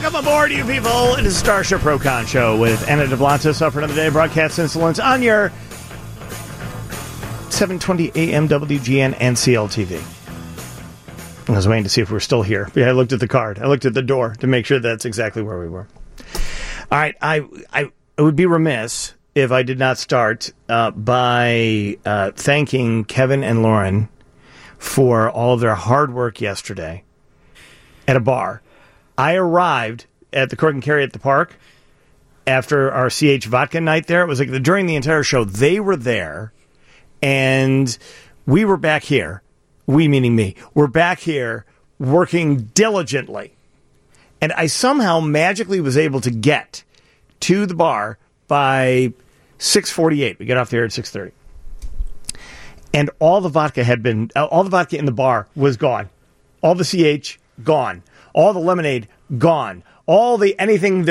Welcome aboard, you people. It is the Starship Pro-Con Show with Anna DeBlantis up for another day. Broadcast insolence on your 720 AM WGN and CLTV. I was waiting to see if we were still here. Yeah, I looked at the card. I looked at the door to make sure that's exactly where we were. All right, I would be remiss if I did not start by thanking Kevin and Lauren for all of their hard work yesterday at a bar. I arrived at the Cork and Kerry at the park after our CH Vodka night there. It was like during the entire show, they were there, and we were back here. We, meaning me, we're back here working diligently. And I somehow magically was able to get to the bar by 6:48. We got off the air at 6:30. And all the vodka in the bar was gone. All the CH, gone. All the lemonade, gone. All the anything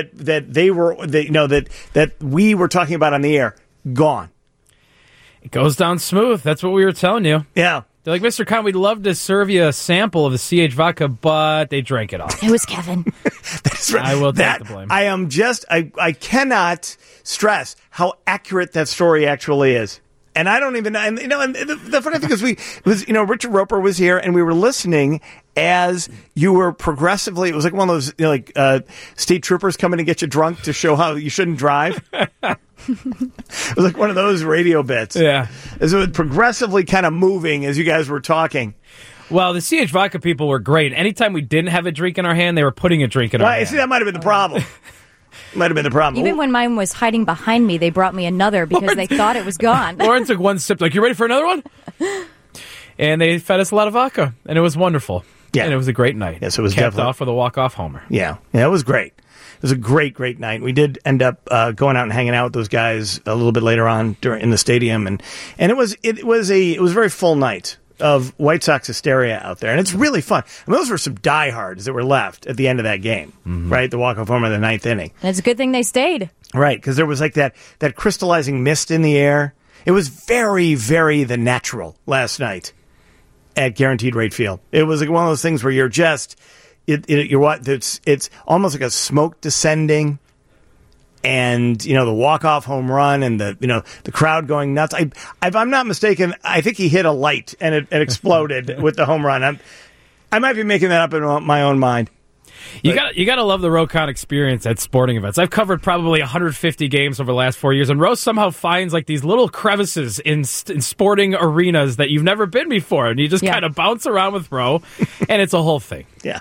that we were talking about on the air, gone. It goes down smooth. That's what we were telling you. Yeah. They're like, Mr. Khan, we'd love to serve you a sample of the CH vodka, but they drank it all. It was Kevin. That's right. I will take the blame. I cannot stress how accurate that story actually is. And I don't even, and the funny thing is Richard Roper was here and we were listening as you were progressively, it was like one of those, state troopers coming to get you drunk to show how you shouldn't drive. It was like one of those radio bits. Yeah. As it was progressively kind of moving as you guys were talking. Well, the CH Vodka people were great. Anytime we didn't have a drink in our hand, they were putting a drink in our hand. See, that might have been the problem. Might have been the problem. Even when mine was hiding behind me, they brought me another because they thought it was gone. Lauren took one sip, like, you ready for another one? And they fed us a lot of vodka, and it was wonderful. Yeah. And it was a great night. Yes, it was Capped definitely off with a walk-off homer. Yeah, it was great. It was a great night. We did end up going out and hanging out with those guys a little bit later on in the stadium, and it was a very full night of White Sox hysteria out there, and it's really fun. I mean, those were some diehards that were left at the end of that game, right? The walk-off homer in the ninth inning. And it's a good thing they stayed, right? Because there was like that crystallizing mist in the air. It was very, very the natural last night at Guaranteed Rate Field. It was like one of those things where you're just. It's almost like a smoke descending, and the walk-off home run, and the crowd going nuts. If I'm not mistaken, I think he hit a light and it exploded with the home run. I might be making that up in my own mind. You got to love the Rokon experience at sporting events. I've covered probably 150 games over the last 4 years, and Rose somehow finds like these little crevices in sporting arenas that you've never been before, and you just kind of bounce around with Ro, and it's a whole thing. Yeah.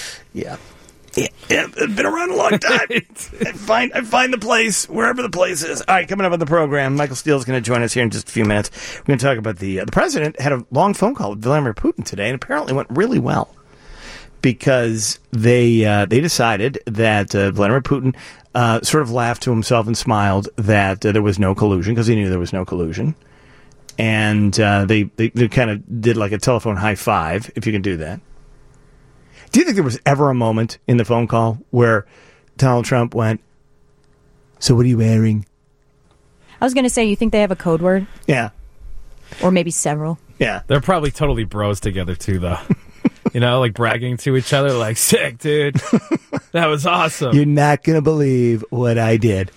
I've been around a long time. I find the place wherever the place is. All right, coming up on the program, Michael Steele is going to join us here in just a few minutes. We're going to talk about the president had a long phone call with Vladimir Putin today, and apparently went really well. Because they decided that Vladimir Putin sort of laughed to himself and smiled that there was no collusion, because he knew there was no collusion. And they kind of did like a telephone high five, if you can do that. Do you think there was ever a moment in the phone call where Donald Trump went, "So what are you wearing?" I was going to say, you think they have a code word? Yeah. Or maybe several. Yeah. They're probably totally bros together, too, though. Like bragging to each other, like, sick, dude. That was awesome. You're not going to believe what I did.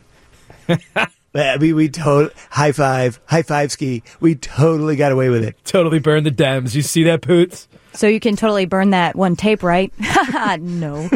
We totally, high five ski. We totally got away with it. Totally burned the Dems. You see that, Poots? So you can totally burn that one tape, right? No.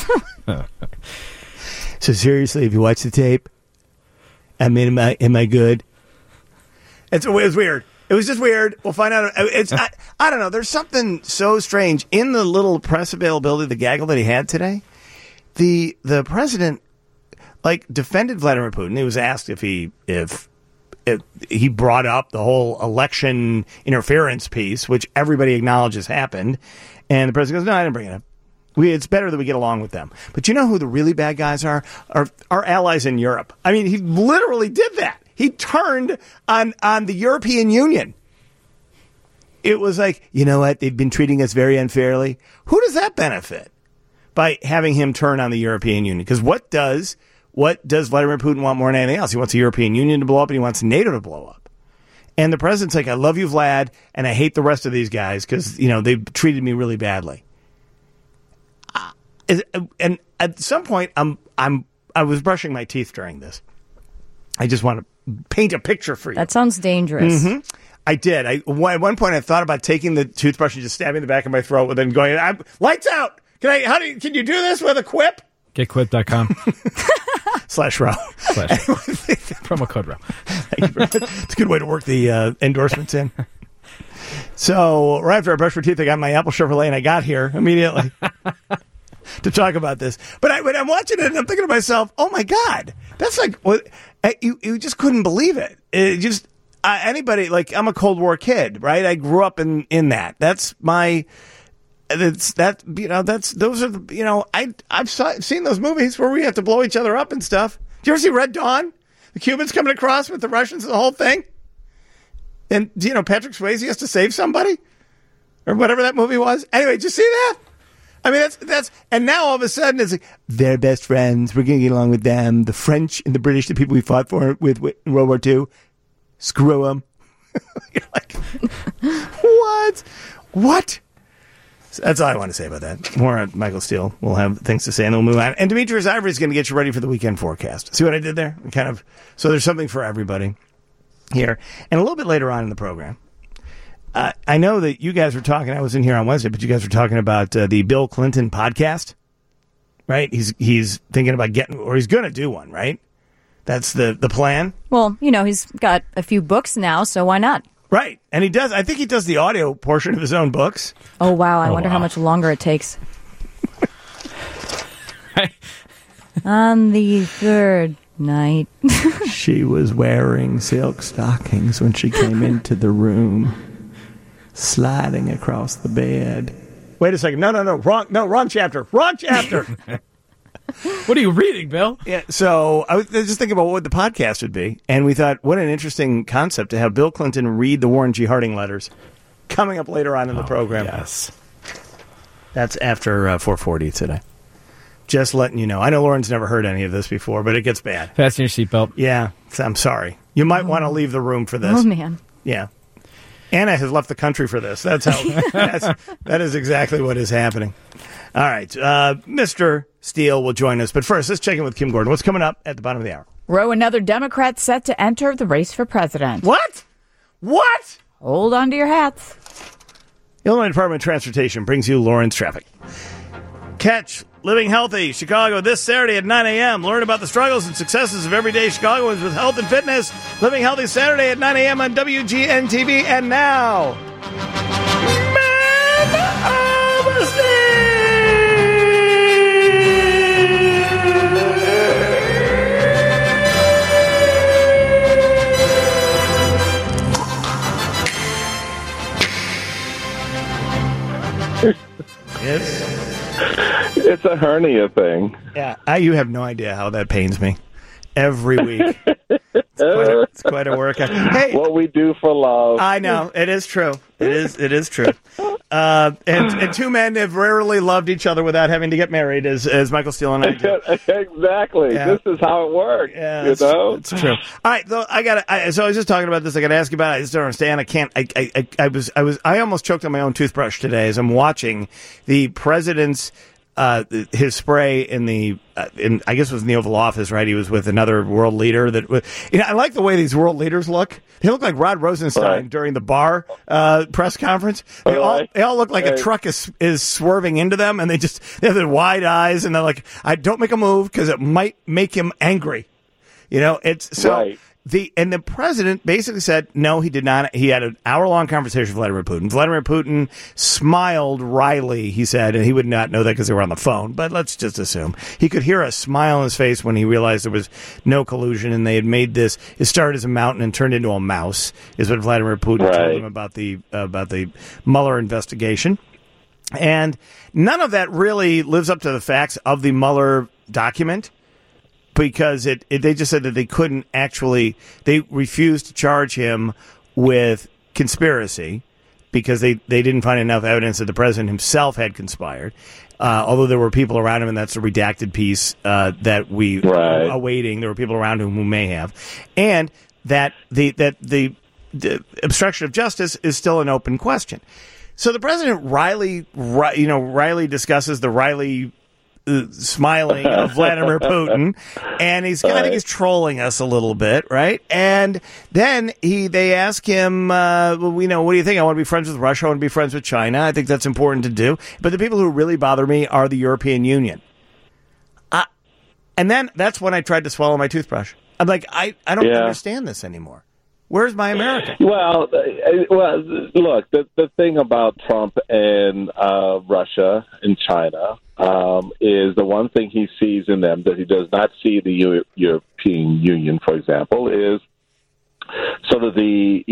So seriously, if you watch the tape, am I good? It was weird. It was just weird. We'll find out. I don't know. There's something so strange in the little press availability, the gaggle that he had today. The president defended Vladimir Putin. He was asked if he brought up the whole election interference piece, which everybody acknowledges happened, and the president goes, "No, I didn't bring it up. It's better that we get along with them." But you know who the really bad guys are? Our allies in Europe. I mean, he literally did that. He turned on the European Union. It was like, you know what? They've been treating us very unfairly. Who does that benefit by having him turn on the European Union? Because what does Vladimir Putin want more than anything else? He wants the European Union to blow up, and he wants NATO to blow up. And the president's like, "I love you, Vlad, and I hate the rest of these guys because they've treated me really badly." and at some point, I was brushing my teeth during this. I just want to paint a picture for you. That sounds dangerous. Mm-hmm. I did. At one point, I thought about taking the toothbrush and just stabbing the back of my throat, and then going, "Lights out! Can you do this with a quip?" GetQuip.com. /row. Promo code row. Thank you very much. It's a good way to work the endorsements in. So right after I brushed my teeth, I got my Apple Chevrolet, and I got here immediately to talk about this. But when I'm watching it, and I'm thinking to myself, "Oh my God, that's like what you just couldn't believe it." It just anybody like I'm a Cold War kid, right? I grew up in that. That's my. Those are I've seen those movies where we have to blow each other up and stuff. Did you ever see Red Dawn? The Cubans coming across with the Russians, the whole thing. And Patrick Swayze has to save somebody, or whatever that movie was. Anyway, did you see that? I mean, that's and now all of a sudden it's like they're best friends. We're going to get along with them. The French and the British, the people we fought for with in World War II, screw them. You're like, what? So that's all I want to say about that. More on Michael Steele. We'll have things to say, and then we'll move on. And Demetrius Ivory is going to get you ready for the weekend forecast. See what I did there? So there's something for everybody here. And a little bit later on in the program, I know that you guys were talking. I was in here on Wednesday, but you guys were talking about the Bill Clinton podcast, right? He's thinking about he's going to do one, right? That's the plan. Well, he's got a few books now, so why not? Right. And he does. I think he does the audio portion of his own books. Oh, wow. I wonder how much longer it takes. On the third night. She was wearing silk stockings when she came into the room, sliding across the bed. Wait a second. No. Wrong chapter. Wrong chapter. What are you reading, Bill? Yeah, so I was just thinking about what the podcast would be, and we thought, what an interesting concept to have Bill Clinton read the Warren G. Harding letters coming up later on in the program. Yes. That's after 4:40 today. Just letting you know. I know Lauren's never heard any of this before, but it gets bad. Fasten your seatbelt. Yeah, I'm sorry. You might want to leave the room for this. Oh, man. Yeah. Anna has left the country for this. That's how. that is exactly what is happening. All right. Mr. Steele will join us. But first, let's check in with Kim Gordon. What's coming up at the bottom of the hour? Roe, another Democrat set to enter the race for president. What? Hold on to your hats. Illinois Department of Transportation brings you Lauren's traffic. Catch Living Healthy Chicago this Saturday at 9 a.m. Learn about the struggles and successes of everyday Chicagoans with health and fitness. Living Healthy Saturday at 9 a.m. on WGN-TV. And now, Man of Steel! It's a hernia thing. Yeah, you have no idea how that pains me every week. It's quite a workout. Hey, what we do for love. I know it is true. It is true. And two men have rarely loved each other without having to get married, as Michael Steele and I do. Exactly. Yeah. This is how it works. Yeah, it's true. All right, though so I was just talking about this. I got to ask you about it. I just don't understand. I can't. I almost choked on my own toothbrush today as I'm watching the president's. His spray in I guess it was in the Oval Office, right? He was with another world leader. I like the way these world leaders look. They look like Rod Rosenstein during the bar press conference. They all look like a truck is swerving into them, and they have the wide eyes, and they're like, "I don't make a move because it might make him angry." It's so. Right. The president basically said no, he did not. He had an hour-long conversation with Vladimir Putin. Vladimir Putin smiled wryly, he said, and he would not know that because they were on the phone, but let's just assume. He could hear a smile on his face when he realized there was no collusion, and they had made this. It started as a mountain and turned into a mouse, is what Vladimir Putin told him about the Mueller investigation. And none of that really lives up to the facts of the Mueller document. Because they just said that they refused to charge him with conspiracy because they didn't find enough evidence that the president himself had conspired. Although there were people around him, and that's a redacted piece that we are awaiting. There were people around him who may have, and that the obstruction of justice is still an open question. So the president Riley discusses the Riley smiling of Vladimir Putin, and he's kind of trolling us a little bit, right? And then they ask him, what do you think? I want to be friends with Russia. I want to be friends with China. I think that's important to do. But the people who really bother me are the European Union. And then that's when I tried to swallow my toothbrush. I'm like, I don't understand this anymore. Where's my America? Well, look, the thing about Trump and Russia and China is the one thing he sees in them that he does not see the European Union, for example, is sort of the,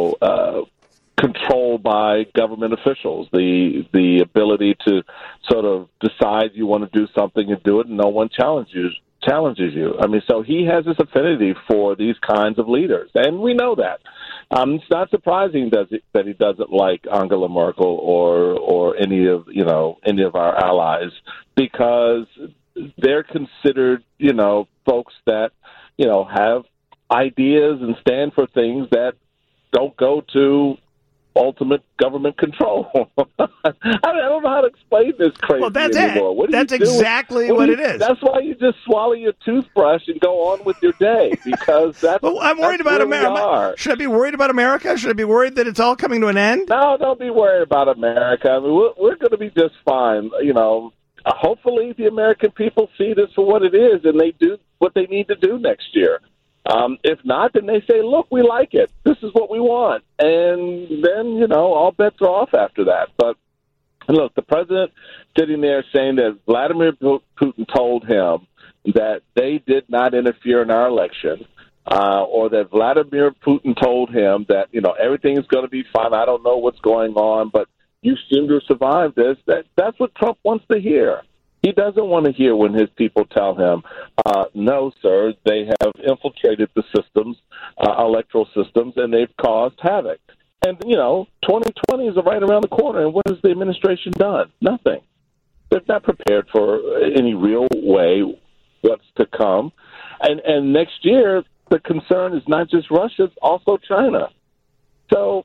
control by government officials, the ability to sort of decide you want to do something and do it and no one challenges you. I mean, so he has this affinity for these kinds of leaders, and we know that. It's not surprising that he doesn't like Angela Merkel or any of our allies, because they're considered, folks that, have ideas and stand for things that don't go to ultimate government control. I don't know how to explain this crazy anymore. What that's exactly what it is. That's why you just swallow your toothbrush and go on with your day, because that's. Well, I'm worried about America. Should I be worried about America? Should I be worried that it's all coming to an end? No, don't be worried about America. I mean, we're going to be just fine. Hopefully the American people see this for what it is, and they do what they need to do next year. If not, then they say, look, we like it. This is what we want. And then, all bets are off after that. But look, the president sitting there saying that Vladimir Putin told him that they did not interfere in our election, or that Vladimir Putin told him that, everything is going to be fine. I don't know what's going on, but you seem to survive this. That's what Trump wants to hear. He doesn't want to hear when his people tell him, no, sir, they have infiltrated the systems, electoral systems, and they've caused havoc. And, 2020 is right around the corner, and what has the administration done? Nothing. They're not prepared for any real way what's to come. And next year, the concern is not just Russia, it's also China. So,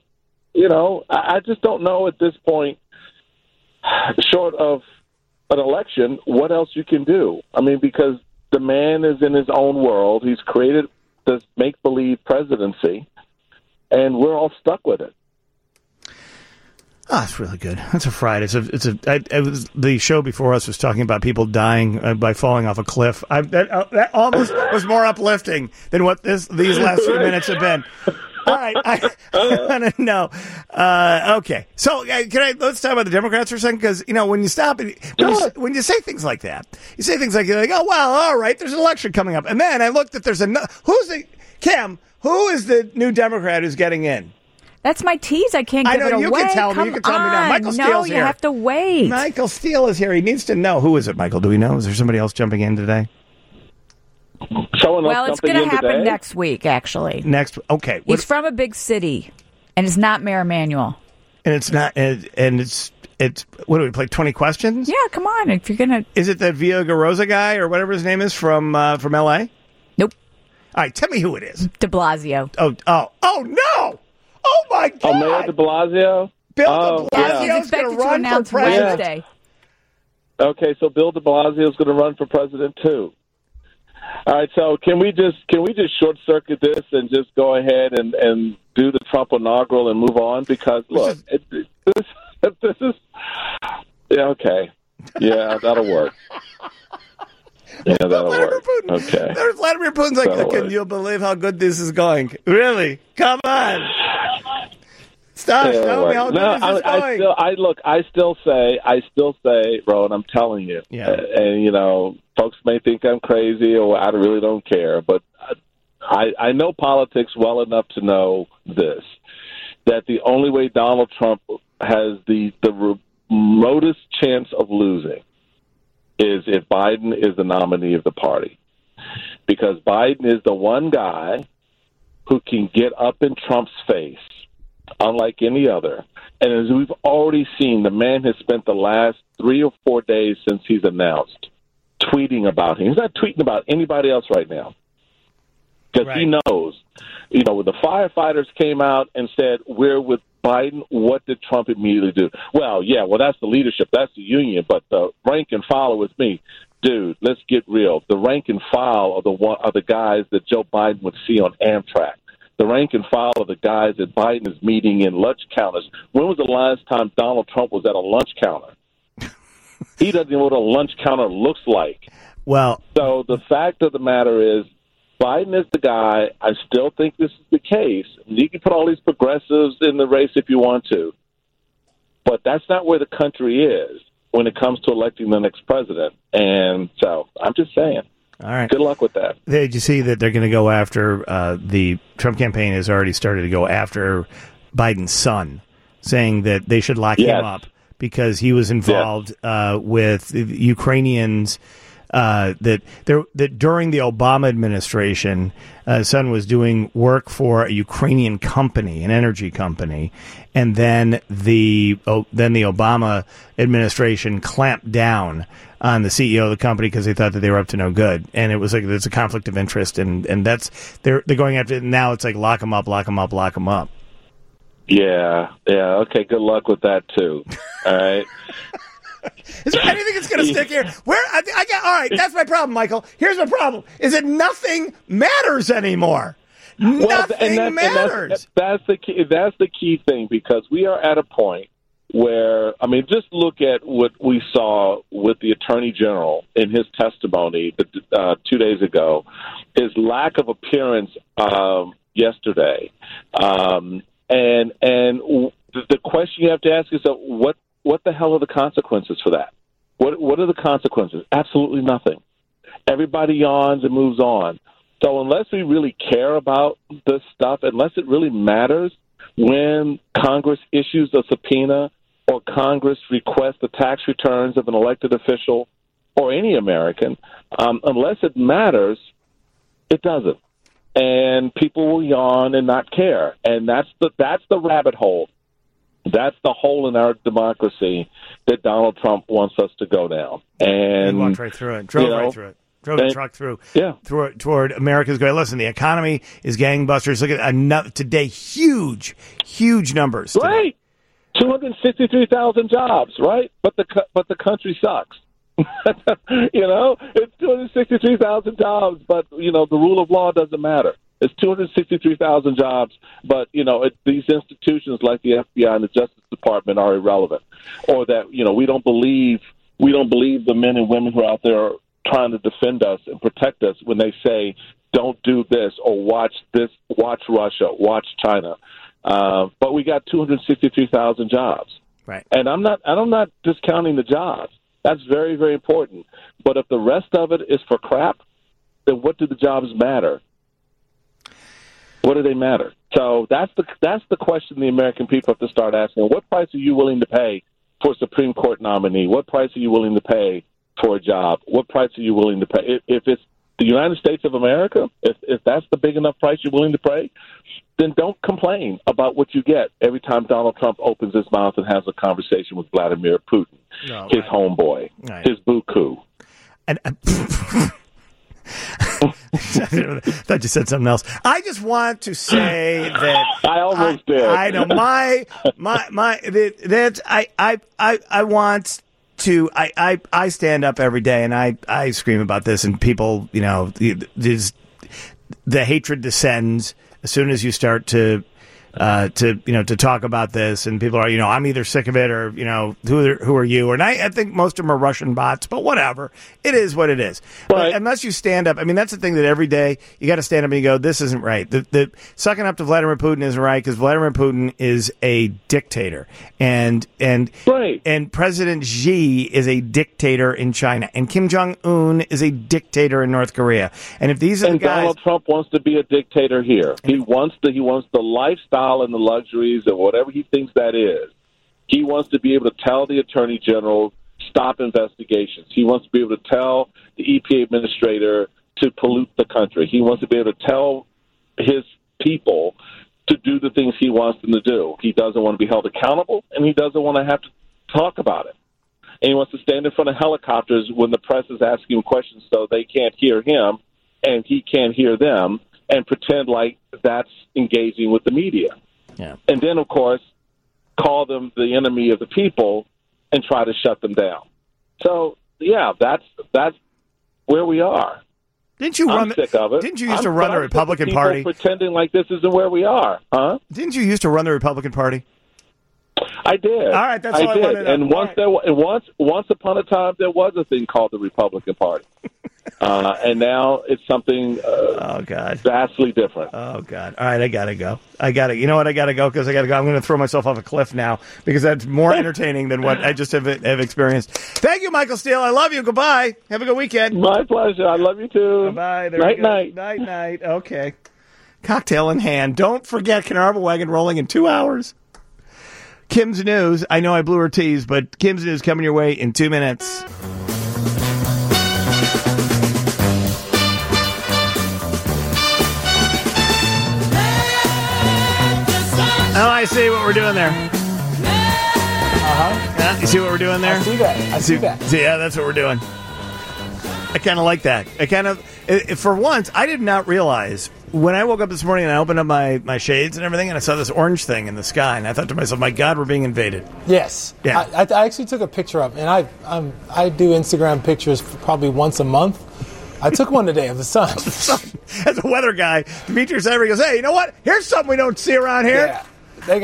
I just don't know at this point, short of an election, what else you can do. I mean, because the man is in his own world. He's created this make-believe presidency, and we're all stuck with it. Oh, it's really good. That's a Friday. The show before us was talking about people dying by falling off a cliff. That almost was more uplifting than what these last few minutes have been. All right, I want to know. Okay, so let's talk about the Democrats for a second, because when you stop and when you say things like that, you say things like, oh well, all right, there's an election coming up, and then I looked at who is the new Democrat who's getting in? That's my tease. I can't give it away. You can tell me. You can tell me now. Michael Steele's here. No, you have to wait. Michael Steele is here. He needs to know. Who is it, Michael? Do we know? Is there somebody else jumping in today? Well, it's going to happen next week, actually. Okay. He's from a big city, and it's not Mayor Emanuel. And it's not, and it's. What do we play? 20 questions? Yeah, come on. If you're gonna, is it that Villaraigosa guy or whatever his name is from L.A.? Nope. All right, tell me who it is. De Blasio. Oh no! Oh my God! Oh, Mayor De Blasio. Bill De Blasio he's expected to announce Wednesday. Okay, so Bill De Blasio is going to run for president too. All right, so can we just short circuit this and just go ahead and do the Trump inaugural and move on? Because look, this is okay. Yeah, that'll work. Yeah, that'll work. Putin. Okay. There's Vladimir Putin's like, can you believe how good this is going? Really? Come on. Stop. Tell me how good this is going. I still say, Rowan, I'm telling you. Yeah. And, folks may think I'm crazy or I really don't care, but I know politics well enough to know this, that the only way Donald Trump has the remotest chance of losing is if Biden is the nominee of the party. Because Biden is the one guy who can get up in Trump's face, unlike any other. And as we've already seen, the man has spent the last 3 or 4 days since he's announced tweeting about him. He's not tweeting about anybody else right now. Because he knows, when the firefighters came out and said, we're with Biden, what did Trump immediately do? Well, that's the leadership, that's the union, but the rank and file with me. Dude, let's get real. The rank and file are the guys that Joe Biden would see on Amtrak. The rank and file are the guys that Biden is meeting in lunch counters. When was the last time Donald Trump was at a lunch counter? He doesn't know what a lunch counter looks like. Well, so the fact of the matter is, Biden is the guy. I still think this is the case. You can put all these progressives in the race if you want to, but that's not where the country is when it comes to electing the next president. And so I'm just saying. All right. Good luck with that. Did you see that they're going to go after the Trump campaign has already started to go after Biden's son, saying that they should lock him up because he was involved with Ukrainians. That during the Obama administration, son was doing work for a Ukrainian company, an energy company, and then the Obama administration clamped down on the CEO of the company because they thought that they were up to no good, and it was like there's a conflict of interest, and that's they're going after it now. It's like lock them up, lock them up, lock them up. Yeah. Okay. Good luck with that too. All right. Is there anything that's going to stick here? All right, that's my problem, Michael. Here's my problem: is that nothing matters anymore. Nothing matters. That's the key. That's the key thing, because we are at a point where, I mean, just look at what we saw with the Attorney General in his testimony 2 days ago. His lack of appearance yesterday, and the question you have to ask yourself: What the hell are the consequences for that? What are the consequences? Absolutely nothing. Everybody yawns and moves on. So unless we really care about this stuff, unless it really matters when Congress issues a subpoena or Congress requests the tax returns of an elected official or any American, unless it matters, it doesn't. And people will yawn and not care. And that's the rabbit hole. That's the hole in our democracy that Donald Trump wants us to go down. And he walked right through it, drove right through it, drove the truck through, toward America's going. Listen, the economy is gangbusters. Look at today, huge numbers. Today. Right, 263,000 jobs. Right, but the country sucks. It's 263,000 jobs, but the rule of law doesn't matter. It's 263,000 jobs, but these institutions like the FBI and the Justice Department are irrelevant, or that we don't believe the men and women who are out there trying to defend us and protect us when they say don't do this or watch Russia, watch China. But we got 263,000 jobs, right? And I'm not discounting the jobs. That's very, very important. But if the rest of it is for crap, then what do the jobs matter? What do they matter? So that's the question the American people have to start asking. What price are you willing to pay for a Supreme Court nominee? What price are you willing to pay for a job? What price are you willing to pay? If it's the United States of America, if that's the big enough price you're willing to pay, then don't complain about what you get every time Donald Trump opens his mouth and has a conversation with Vladimir Putin, his homeboy, his buku. And I thought you said something else. I just want to say that I almost did. I know I want to. I stand up every day and I scream about this, and people, the hatred descends as soon as you start to talk about this, and people are, I'm either sick of it or, who are you? And I think most of them are Russian bots, but whatever. It is what it is. Right. But unless you stand up, I mean, that's the thing that every day you got to stand up and you go, this isn't right. The sucking up to Vladimir Putin isn't right because Vladimir Putin is a dictator, and President Xi is a dictator in China, and Kim Jong-un is a dictator in North Korea. And if these are the guys, Donald Trump wants to be a dictator here. He wants the lifestyle and the luxuries and whatever he thinks that is. He wants to be able to tell the Attorney General, stop investigations. He wants to be able to tell the EPA administrator to pollute the country. He wants to be able to tell his people to do the things he wants them to do. He doesn't want to be held accountable, and he doesn't want to have to talk about it. And he wants to stand in front of helicopters when the press is asking him questions so they can't hear him and he can't hear them, and pretend like that's engaging with the media. Yeah. And then, of course, call them the enemy of the people and try to shut them down. So, yeah, that's where we are. Didn't you I'm sick of it. Didn't you used to run the Republican Party? Pretending like this isn't where we are, huh? Didn't you used to run the Republican Party? I did. All right, that's all I wanted to know. And once upon a time, there was a thing called the Republican Party, and now it's something. Oh God, vastly different. Oh God! All right, I gotta go. You know what? I gotta go because I gotta go. I'm going to throw myself off a cliff now because that's more entertaining than what I just have experienced. Thank you, Michael Steele. I love you. Goodbye. Have a good weekend. My pleasure. I love you too. Bye. Night. Okay. Cocktail in hand. Don't forget Canarva Wagon rolling in 2 hours. Kim's News. I know I blew her tease, but Kim's News coming your way in 2 minutes. Oh, I see what we're doing there. Yeah, you see what we're doing there? I see that. Yeah, that's what we're doing. I kind of like that. For once, I did not realize when I woke up this morning and I opened up my shades and everything and I saw this orange thing in the sky and I thought to myself, my God, we're being invaded. Yes. Yeah. I actually took a picture of, and I do Instagram pictures probably once a month. I took one today of the sun. As a weather guy, Demetrius Avery goes, hey, you know what? Here's something we don't see around here. Yeah. They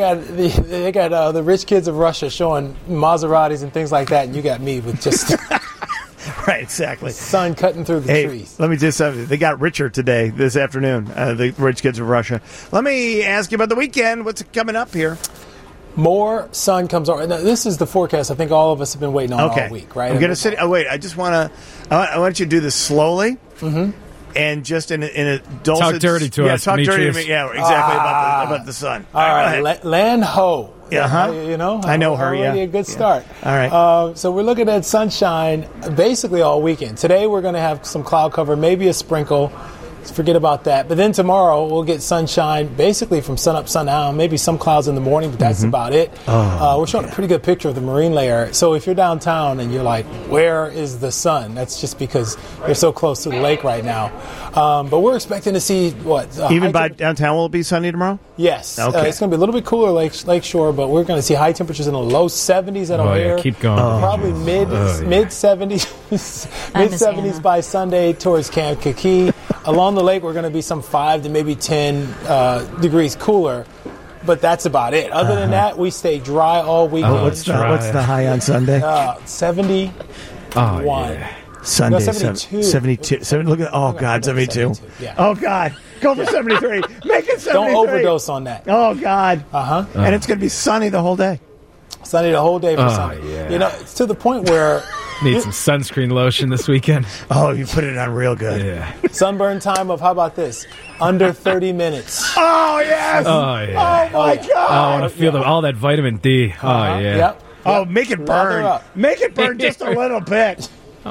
got the rich kids of Russia showing Maseratis and things like that, and you got me with just right, exactly. Sun cutting through the trees. Let me just say, they got richer this afternoon, the rich kids of Russia. Let me ask you about the weekend. What's coming up here? More sun comes over. Now, this is the forecast I think all of us have been waiting on all week, right? I'm going to sit. Oh, wait. I just want to. I want you to do this slowly. Mm-hmm. And just in a dulcet... Talk dirty to us, talk Demetrius. dirty to me. Yeah, exactly, about the sun. All right, Lan Ho. Yeah, you know? I know her, already a good start. All right. So we're looking at sunshine basically all weekend. Today we're going to have some cloud cover, maybe a sprinkle. Forget about that. But then tomorrow we'll get sunshine basically from sun up, sun down, maybe some clouds in the morning, but that's about it. We're showing a pretty good picture of the marine layer. So if you're downtown and you're like, where is the sun? That's just because you're so close to the lake right now. But we're expecting to see what? Even by downtown will it be sunny tomorrow? Yes. Okay. It's going to be a little bit cooler lakeshore, but we're going to see high temperatures in the low 70s at O'Hare. Keep going. Probably mid 70s, mid 70s by Sunday towards Camp Kiki. Along the lake, we're going to be some 5 to maybe 10 degrees cooler, but that's about it. Other than that, we stay dry all weekend. What's the high on Sunday? 71. Yeah. Sunday, no, 72. 72. Look at, God, 72. Yeah. Oh, God. Go for 73. Make it 73. Don't overdose on that. Oh, God. And it's going to be sunny the whole day. Sunny the whole day for Sunday. Yeah. You know, it's to the point where... Need some sunscreen lotion this weekend. Oh, you put it on real good. Yeah. Sunburn time of, how about this? Under 30 minutes. Oh, yes. Oh, yeah. Oh, my God. I want to feel all that vitamin D. Oh, yeah. Yep. Oh, make it burn. Make it burn just a little bit.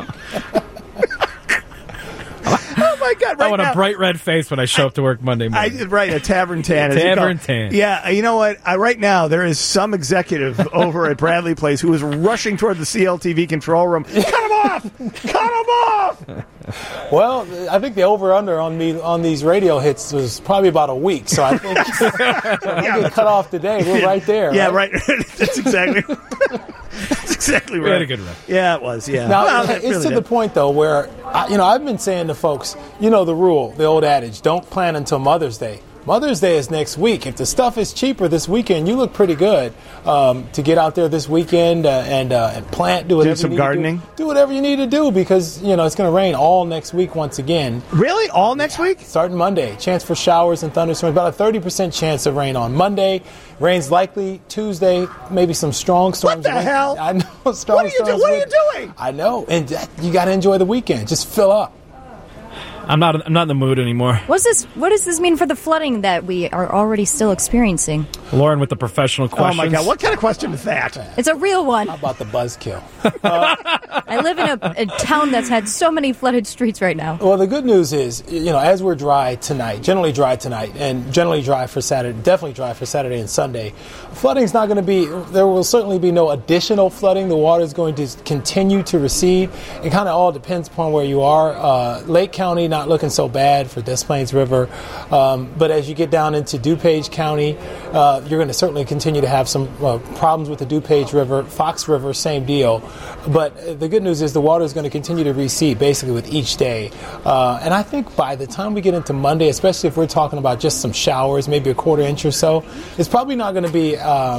Oh, my God. I want a bright red face when I show up to work Monday morning. A tavern tan. Tavern tan. Yeah, you know what? Right now, there is some executive over at Bradley Place who is rushing toward the CLTV control room. Cut him off! Cut him off! Well, I think the over-under on these radio hits was probably about a week, so I think if we get cut off today, we're right there. Yeah, right. That's exactly right. We had a good run. Yeah, it was, yeah. Now, it's to the point, though, where, I've been saying to folks, the rule, the old adage, don't plan until Mother's Day. Mother's Day is next week. If the stuff is cheaper this weekend, you look pretty good to get out there this weekend and plant, do whatever do some you gardening. Need to do whatever you need to do because, it's going to rain all next week once again. Really? All next week? Starting Monday. Chance for showers and thunderstorms. About a 30% chance of rain on Monday. Rain's likely Tuesday. Maybe some strong storms. What the hell? I know. What are you doing? I know. And you got to enjoy the weekend. Just fill up. I'm not in the mood anymore. What does this mean for the flooding that we are already still experiencing? Lauren with the professional questions. Oh, my God. What kind of question is that? It's a real one. How about the buzzkill? I live in a town that's had so many flooded streets right now. Well, the good news is, as we're generally dry tonight, and generally dry for Saturday, definitely dry for Saturday and Sunday, flooding's not going to be, there will certainly be no additional flooding. The water is going to continue to recede. It kind of all depends upon where you are. Lake County, not looking so bad for Des Plaines River. But as you get down into DuPage County, You're going to certainly continue to have some problems with the DuPage River, Fox River, same deal. But the good news is the water is going to continue to recede basically with each day. And I think by the time we get into Monday, especially if we're talking about just some showers, maybe a quarter inch or so, it's probably not going to be,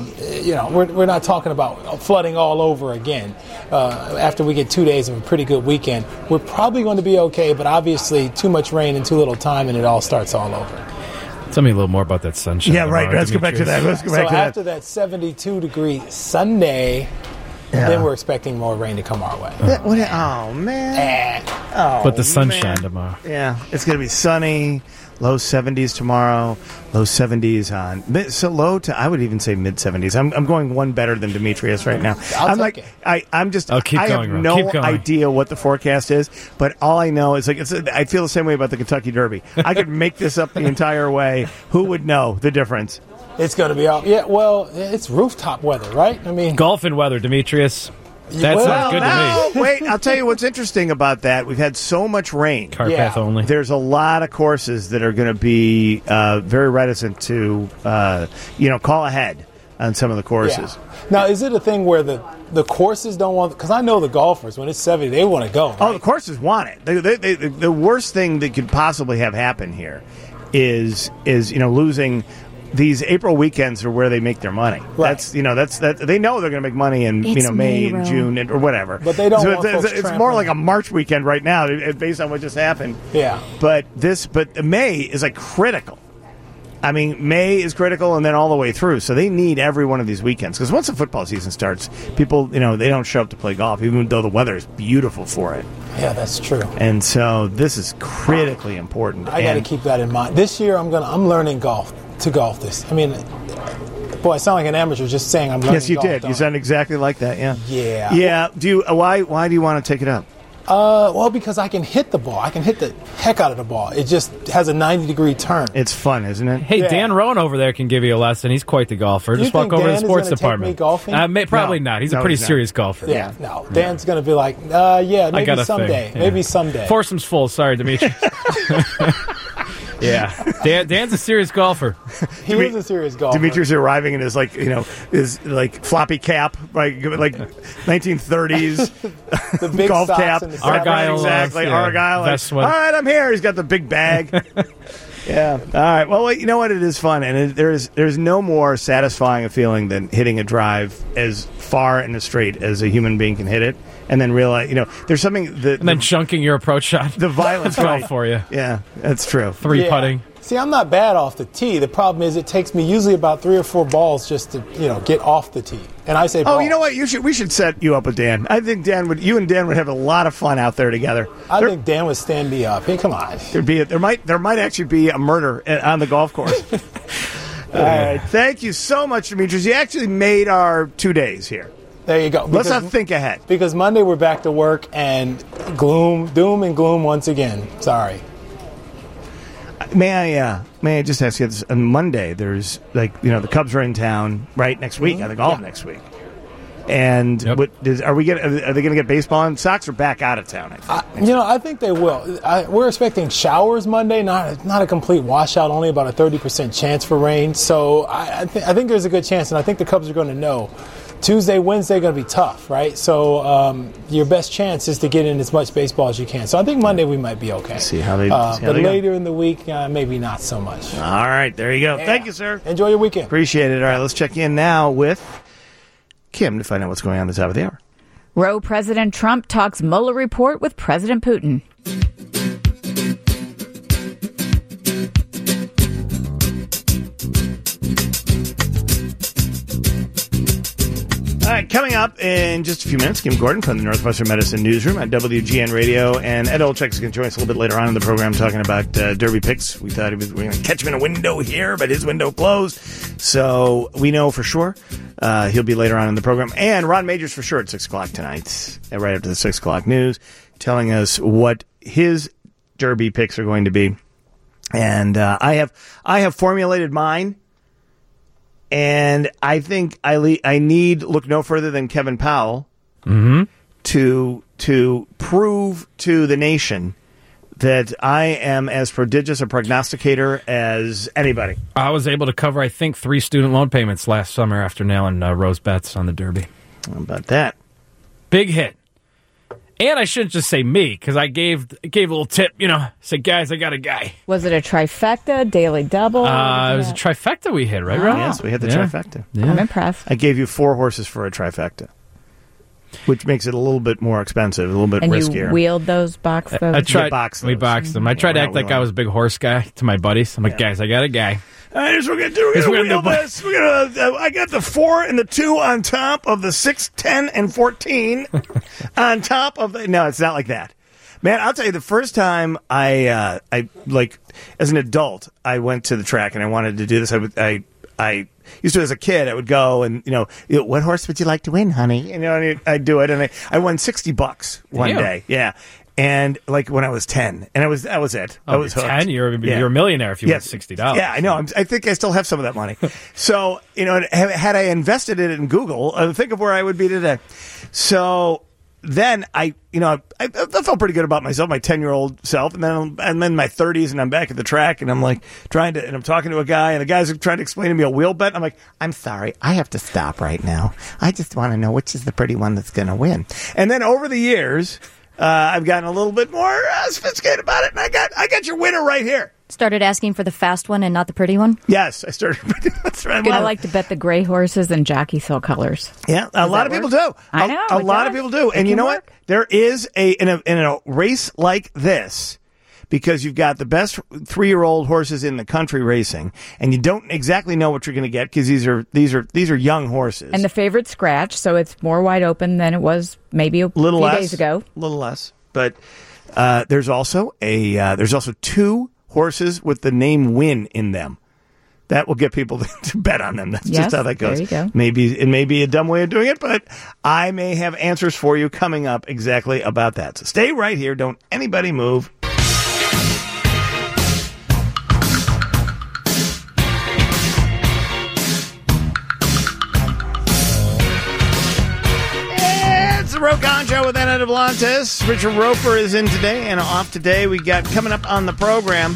we're not talking about flooding all over again. After we get 2 days of a pretty good weekend, we're probably going to be okay, but obviously too much rain in too little time and it all starts all over. Tell me a little more about that sunshine. Yeah, right. Let's go back to that. So after that 72-degree Sunday, then we're expecting more rain to come our way. Oh, man. But the sunshine tomorrow. Yeah, it's going to be sunny, low 70s tomorrow, low 70s on. So low to, I would even say mid 70s. I'm going one better than Demetrius right now. I'll take it. I have no idea what the forecast is, but all I know is I feel the same way about the Kentucky Derby. I could make this up the entire way. Who would know the difference? It's going to be out. Yeah, well, it's rooftop weather, right? I mean, golf and weather, Demetrius. That's not good to me. Wait, I'll tell you what's interesting about that. We've had so much rain. Car path only. There's a lot of courses that are going to be very reticent to, call ahead on some of the courses. Yeah. Now, is it a thing where the courses don't want? Because I know the golfers, when it's 70, they want to go. Right? Oh, the courses want it. The worst thing that could possibly have happened here is losing. These April weekends are where they make their money. Right. That's they know they're going to make money in May and June or whatever. But they don't. Want it's more like a March weekend right now, based on what just happened. Yeah. But May is critical. I mean, May is critical, and then all the way through. So they need every one of these weekends because once the football season starts, people they don't show up to play golf, even though the weather is beautiful for it. Yeah, that's true. And so this is critically important. I got to keep that in mind. This year, I'm learning golf. To golf this. I mean, boy, I sound like an amateur just saying I'm learning golf. Yes, you did. You sound exactly like that, yeah. Yeah. Yeah. Why do you want to take it up? Well, because I can hit the ball. I can hit the heck out of the ball. It just has a 90-degree turn. It's fun, isn't it? Hey, Dan Rowan over there can give you a lesson. He's quite the golfer. Just walk over to the sports department. Take me golfing? Probably not. He's a pretty serious golfer. Yeah, no. Dan's going to be like, maybe someday. Maybe someday. Foursome's full. Sorry, Demetrius. Yeah, Dan's a serious golfer. He is a serious golfer. Demetrius arriving in his floppy cap, like 1930s the big golf cap, Argyle, exactly. Argyle. All right, I'm here. He's got the big bag. Yeah. All right. Well, you know what? It is fun, and there's no more satisfying a feeling than hitting a drive as far and as straight as a human being can hit it, and then realize, there's something that. And then chunking your approach shot. The violence well for you. Yeah, that's true. Three putting. See, I'm not bad off the tee. The problem is it takes me usually about 3 or 4 balls just to, get off the tee. And I say, oh, you know what? We should set you up with Dan. I think you and Dan would have a lot of fun out there together. I think Dan would stand me up. Hey, come on. There might actually be a murder on the golf course. All right. Thank you so much, Demetrius. You actually made our 2 days here. There you go. Let's not think ahead. Because Monday we're back to work and doom and gloom once again. Sorry. May I just ask you this? On Monday, there's the Cubs are in town right next week. I think all of next week. And are they going to get baseball? And Sox are back out of town. I think. I think they will. We're expecting showers Monday, not a complete washout. Only about a 30% chance for rain. So I think there's a good chance, and I think the Cubs are going to know. Tuesday, Wednesday going to be tough, right? So your best chance is to get in as much baseball as you can. So I think Monday we might be okay. See how they. But later in the week, maybe not so much. All right, there you go. Yeah. Thank you, sir. Enjoy your weekend. Appreciate it. All right, let's check in now with Kim to find out what's going on at the top of the hour. Roe President Trump talks Mueller report with President Putin. All right, coming up in just a few minutes, Kim Gordon from the Northwestern Medicine Newsroom at WGN Radio, and Ed Olczyk is going to join us a little bit later on in the program talking about Derby picks. We thought we were going to catch him in a window here, but his window closed, so we know for sure he'll be later on in the program. And Ron Majors for sure at 6 o'clock tonight, right after the 6 o'clock news, telling us what his Derby picks are going to be. And I have formulated mine. And I think I need look no further than Kevin Powell to prove to the nation that I am as prodigious a prognosticator as anybody. I was able to cover, I think, 3 student loan payments last summer after nailing Rose bets on the Derby. How about that? Big hit. And I shouldn't just say me, because I gave a little tip, said, guys, I got a guy. Was it a trifecta, daily double? It was a trifecta we hit, right, Ron? Yes, we hit the trifecta. Yeah. I'm impressed. I gave you 4 horses for a trifecta, which makes it a little bit more expensive, a little bit And riskier. you wheeled those boxes? I tried. We boxed them. I tried to act like I was a big horse guy to my buddies. I'm like, guys, I got a guy. All right, here's what we're going to do. We're going to wheel this. I got the 4 and the 2 on top of the 6, 10, and 14 on top of the... No, it's not like that. Man, I'll tell you, the first time I as an adult, I went to the track and I wanted to do this. I used to, as a kid, I would go and, what horse would you like to win, honey? And I'd do it. And I won $60 one day. Yeah. And when I was 10, and that was it. I was hooked. 10, you're a millionaire if you won $60. Yeah, I know. I think I still have some of that money. So had I invested it in Google, think of where I would be today. So then I felt pretty good about myself, my 10-year-old self, and then I'm in my 30s, and I'm back at the track, and I'm and I'm talking to a guy, and the guy's trying to explain to me a wheel bet. I'm like, I'm sorry, I have to stop right now. I just want to know which is the pretty one that's going to win. And then over the years, I've gotten a little bit more sophisticated about it, and I got your winner right here. Started asking for the fast one and not the pretty one? Yes, I started. That's right. I like to bet the gray horses and jockey fill colors. Yeah, a lot of people do. I know. A lot of people do. And you know what? There is in a race like this, because you've got the best 3-year-old horses in the country racing, and you don't exactly know what you're going to get because these are young horses. And the favorite scratch, so it's more wide open than it was maybe a few days ago. A little less, but there's also 2 horses with the name Win in them. That will get people to bet on them. That's just how that goes. There you go. Maybe it may be a dumb way of doing it, but I may have answers for you coming up exactly about that. So stay right here. Don't anybody move. It's the Rokan Show with Anna DeBlantis. Richard Roper is in today and off today. We got coming up on the program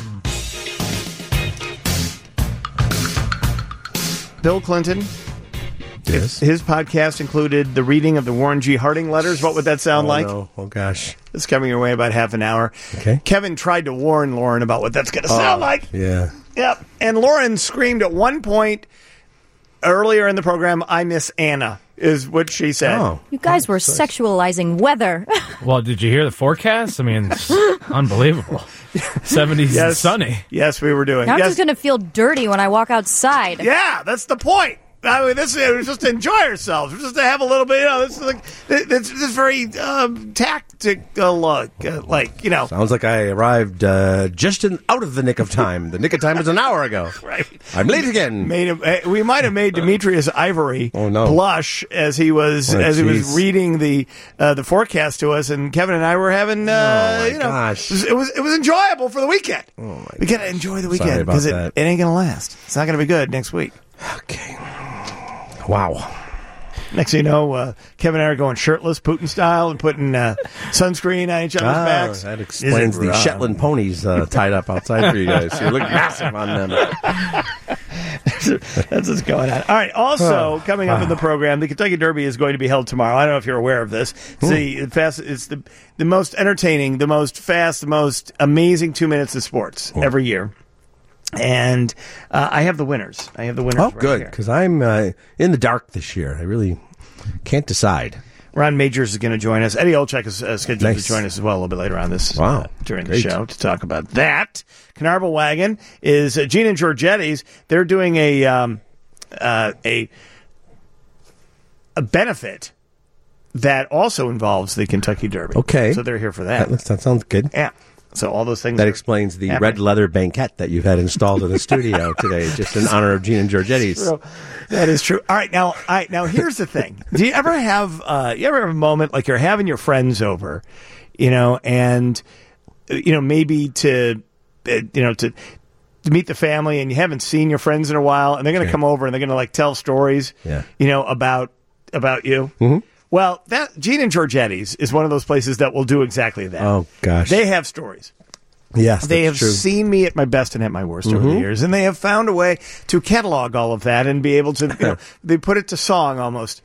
Bill Clinton. Yes. His podcast included the reading of the Warren G. Harding letters. What would that sound like? No. Oh, gosh. It's coming your way about half an hour. Okay. Kevin tried to warn Lauren about what that's going to sound like. Yeah. Yep. And Lauren screamed at one point earlier in the program, "I miss Anna," is what she said. Oh. You guys were sexualizing weather. Well, did you hear the forecast? I mean, it's unbelievable. 70s and sunny. Yes, we were doing. Now I'm Yes. just going to feel dirty when I walk outside. Yeah, that's the point. I mean, this is just to enjoy ourselves. Just to have a little bit, this is very tactical, Sounds like I arrived just out of the nick of time. The nick of time is an hour ago. Right. I'm late again. We might have made Demetrius Ivory blush as he was reading the forecast to us, and Kevin and I were having gosh. It was enjoyable for the weekend. Oh my we gotta enjoy the weekend because it ain't gonna last. It's not gonna be good next week. Okay. Wow. Next thing you know, Kevin and I are going shirtless, Putin style, and putting sunscreen on each other's backs. That explains the Shetland ponies tied up outside for you guys. You look massive on them. That's what's going on. All right. Also, coming up in the program, the Kentucky Derby is going to be held tomorrow. I don't know if you're aware of this. It's the most entertaining, the most fast, the most amazing 2 minutes of sports every year. And I have the winners. Oh, right good, here. because I'm in the dark this year. I really can't decide. Ron Majors is going to join us. Eddie Olczyk is scheduled to join us as well a little bit later on this during the show to talk about that. Knarble Wagon is Gene and Giorgetti's. They're doing a benefit that also involves the Kentucky Derby. Okay, so they're here for that. That sounds good. Yeah. So all those things. That explains the red leather banquette that you've had installed in the studio today, just in honor of Gene and Giorgetti's. That is true. All right, now here's the thing. Do you ever have a moment like you're having your friends over, and maybe to meet the family, and you haven't seen your friends in a while, and they're going to come over and they're going to tell stories, about you. Mm-hmm. Well, that Gene and Giorgetti's is one of those places that will do exactly that. Oh, gosh. They have stories. Yes, they have that's true. seen me at my best and at my worst over the years, and they have found a way to catalog all of that and be able to. They put it to song almost.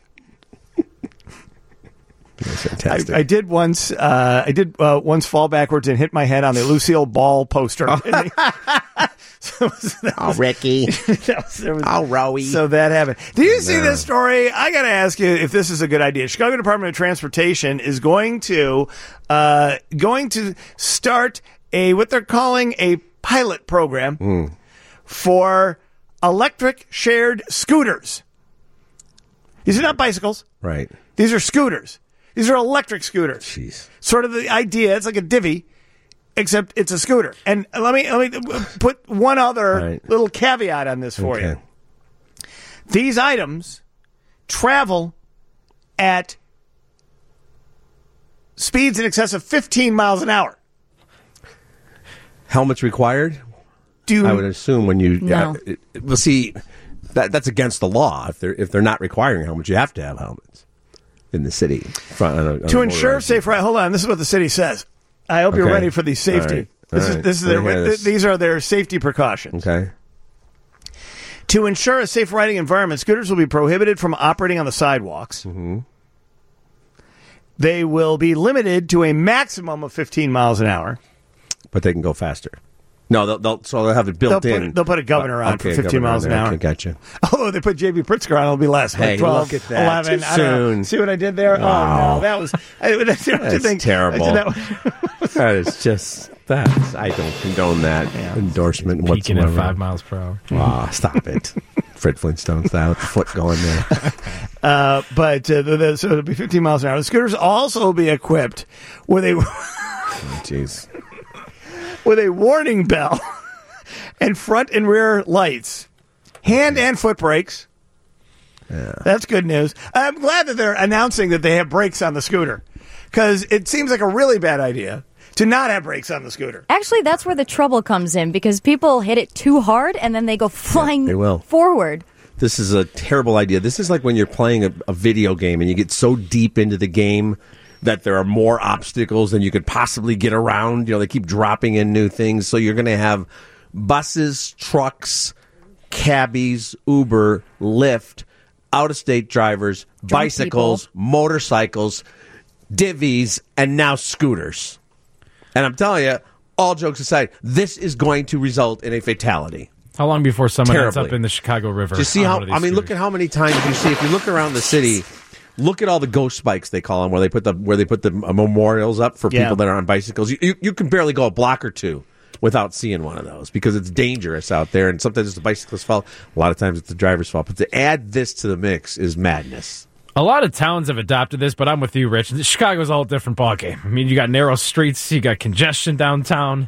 That's fantastic. I did once. Once fall backwards and hit my head on the Lucille Ball poster. Ricky. Rowie. So that happened. Do you see this story? I got to ask you if this is a good idea. Chicago Department of Transportation is going to start what they're calling a pilot program for electric shared scooters. These are not bicycles. Right. These are scooters. These are electric scooters. Jeez. Sort of the idea. It's like a divvy, except it's a scooter. And let me put one other little caveat on this for you. These items travel at speeds in excess of 15 miles an hour. Helmets required? I would assume when you... No. Well, see, that's against the law. If they're not requiring helmets, you have to have helmets in the city. To ensure safe ride... Hold on. This is what the city says. I hope you're ready for the safety. These are their safety precautions. Okay. To ensure a safe riding environment, scooters will be prohibited from operating on the sidewalks. They will be limited to a maximum of 15 miles an hour. But they can go faster. No, they'll have it built in. They'll put a governor on for 15 miles an hour. Okay, gotcha. Although they put J.B. Pritzker on, it'll be less. Hey, 12, look at that. 11. Too I don't know. soon. See what I did there? Wow. Oh, no. That was... That's terrible. That is just... I don't condone that endorsement Peaking whatsoever. at 5 miles per hour. Ah, stop it. Fred Flintstone style with the foot going there. So it'll be 15 miles an hour. The scooters also will be equipped with a... Jeez. with a warning bell and front and rear lights, hand and foot brakes. Yeah. That's good news. I'm glad that they're announcing that they have brakes on the scooter, because it seems like a really bad idea to not have brakes on the scooter. Actually, that's where the trouble comes in, because people hit it too hard and then they go flying forward. This is a terrible idea. This is like when you're playing a video game and you get so deep into the game that there are more obstacles than you could possibly get around. You know, they keep dropping in new things. So you're going to have buses, trucks, cabbies, Uber, Lyft, out-of-state drivers, bicycles, motorcycles, divvies, and now scooters. And I'm telling you, all jokes aside, this is going to result in a fatality. How long before someone ends up in the Chicago River? Do you see how? I mean, look at how many times you see. If you look around the city, look at all the ghost spikes they call them, where they put the memorials up for people that are on bicycles. You can barely go a block or two without seeing one of those, because it's dangerous out there, and sometimes it's the bicyclist's fault. A lot of times it's the driver's fault. But to add this to the mix is madness. A lot of towns have adopted this, but I'm with you, Rich. Chicago's a whole different ballgame. I mean, you got narrow streets, you got congestion downtown,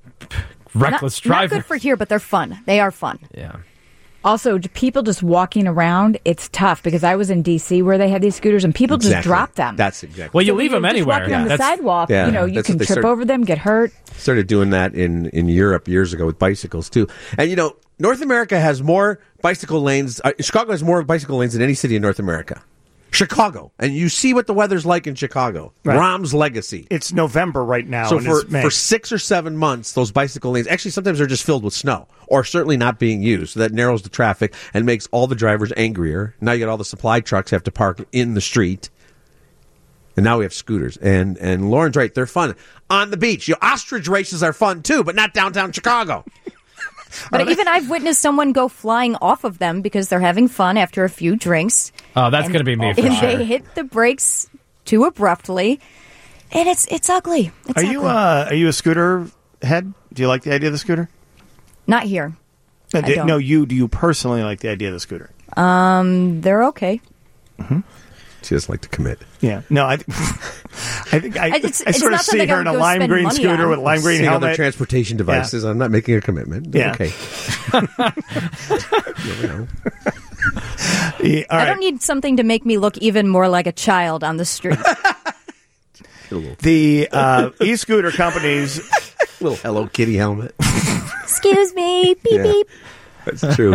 reckless driving. Not good for here, but they're fun. They are fun. Yeah. Also, people just walking around, it's tough, because I was in D.C. where they had these scooters, and people just drop them. That's exactly. Well, you leave them anywhere. Walking on the sidewalk, you can trip over them, get hurt. Started doing that in Europe years ago with bicycles too. And North America has more bicycle lanes. Chicago has more bicycle lanes than any city in North America. Chicago, and you see what the weather's like in Chicago. Right. Rahm's legacy. It's November right now. So for 6 or 7 months, those bicycle lanes, actually sometimes they're just filled with snow, or certainly not being used. So that narrows the traffic and makes all the drivers angrier. Now you got all the supply trucks have to park in the street. And now we have scooters. And Lauren's right, they're fun. On the beach. Ostrich races are fun too, but not downtown Chicago. But even I've witnessed someone go flying off of them because they're having fun after a few drinks. Oh, that's going to be me for sure. And they hit the brakes too abruptly, and it's ugly. Are you a scooter head? Do you like the idea of the scooter? Not here. Do you personally like the idea of the scooter? They're okay. Mm-hmm. She doesn't like to commit. Yeah. No, I think I sort of see her in a lime green scooter with a lime green helmet. Other transportation devices. Yeah. I'm not making a commitment. Yeah. Okay. I don't need something to make me look even more like a child on the street. The e-scooter companies... Little Hello Kitty helmet. Excuse me. Beep, beep. That's true.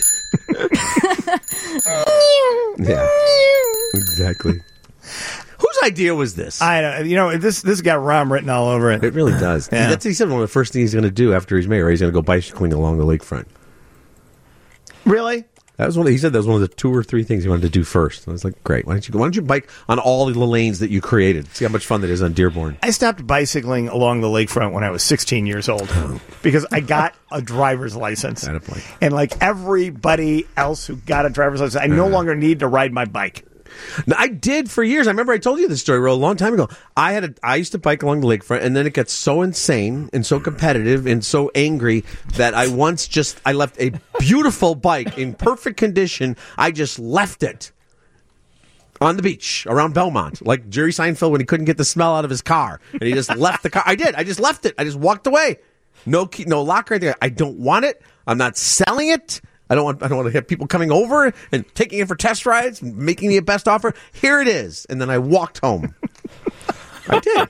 Yeah, exactly. Who's Whose idea was this? I don't. This got Rahm written all over it. It really does. Yeah. He said one of the first things he's going to do after he's mayor. He's going to go bicycling along the lakefront. Really? That was he said that was one of the 2 or 3 things he wanted to do first. And I was like, great. Why don't you bike on all the lanes that you created? See how much fun that is on Dearborn. I stopped bicycling along the lakefront when I was 16 years old because I got a driver's license. And like everybody else who got a driver's license, I no longer need to ride my bike. Now, I did for years. I remember I told you this story a long time ago. I used to bike along the lakefront, and then it got so insane and so competitive and so angry that I left a beautiful bike in perfect condition. I just left it on the beach around Belmont, like Jerry Seinfeld when he couldn't get the smell out of his car, and he just left the car. I did. I just left it. I just walked away. No key, no lock right there. I don't want it. I'm not selling it. I don't want to have people coming over and taking it for test rides and making me a best offer. Here it is. And then I walked home. I did.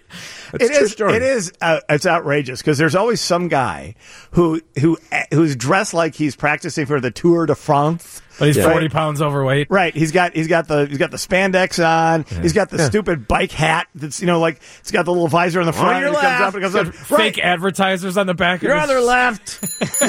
It's outrageous because there's always some guy who's dressed like he's practicing for the Tour de France. But he's 40 pounds overweight. Right. He's got the spandex on. Yeah. He's got the stupid bike hat that's like it's got the little visor on the front. On your left. Comes up. Fake advertisers on the back. Your other left.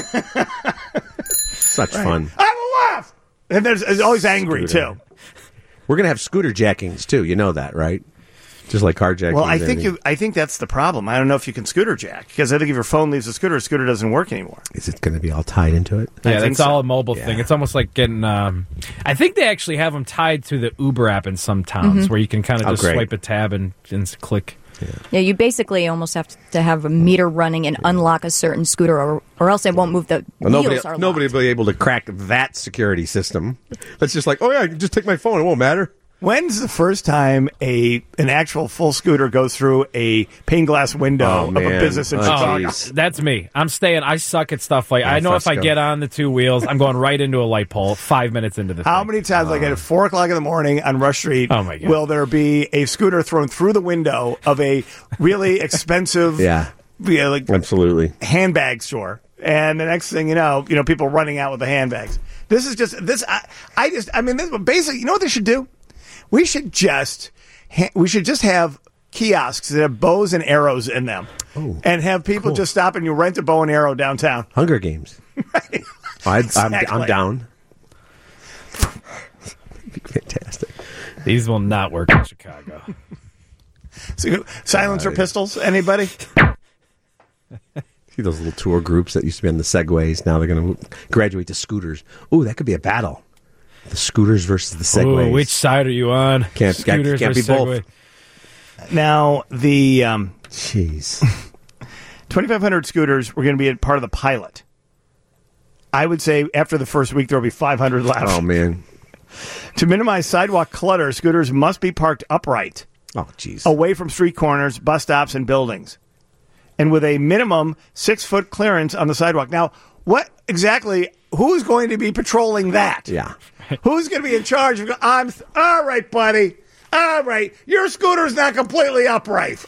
Such fun. I'm a left. And there's always angry too. We're gonna have scooter jackings too. You know that, right? Just like carjacking. Well, I think that's the problem. I don't know if you can scooter jack because I think if your phone leaves the scooter doesn't work anymore. Is it going to be all tied into it? Yeah, that's all a mobile thing. It's almost like getting. I think they actually have them tied to the Uber app in some towns where you can kind of just swipe a tab and click. Yeah, you basically almost have to have a meter running and unlock a certain scooter, or else it won't move. The wheels are locked. Nobody will be able to crack that security system. That's just like, I can just take my phone. It won't matter. When's the first time an actual full scooter goes through a pane glass window of a business in Chicago? That's me. I'm staying. I suck at stuff like I know if I get on the 2 wheels, I'm going right into a light pole 5 minutes into the How many times, like at 4 o'clock in the morning on Rush Street, will there be a scooter thrown through the window of a really expensive, absolutely handbag store? And the next thing you know, people running out with the handbags. This is just this. This basically, you know what they should do? We should just have kiosks that have bows and arrows in them, and have people just stop and you rent a bow and arrow downtown. Hunger Games. Right. I'm down. Fantastic. These will not work in Chicago. Silencer pistols. Anybody? See those little tour groups that used to be on the Segways? Now they're going to graduate to scooters. Ooh, that could be a battle. The scooters versus the Segways. Ooh, which side are you on? Can't be both. Now, the 2,500 scooters were going to be a part of the pilot. I would say after the first week, there will be 500 left. Oh, man. To minimize sidewalk clutter, scooters must be parked upright. Oh, jeez. Away from street corners, bus stops, and buildings. And with a minimum 6-foot clearance on the sidewalk. Now, what exactly... Who's going to be patrolling that? Yeah. Who's going to be in charge of... all right, buddy. All right. Your scooter's not completely upright.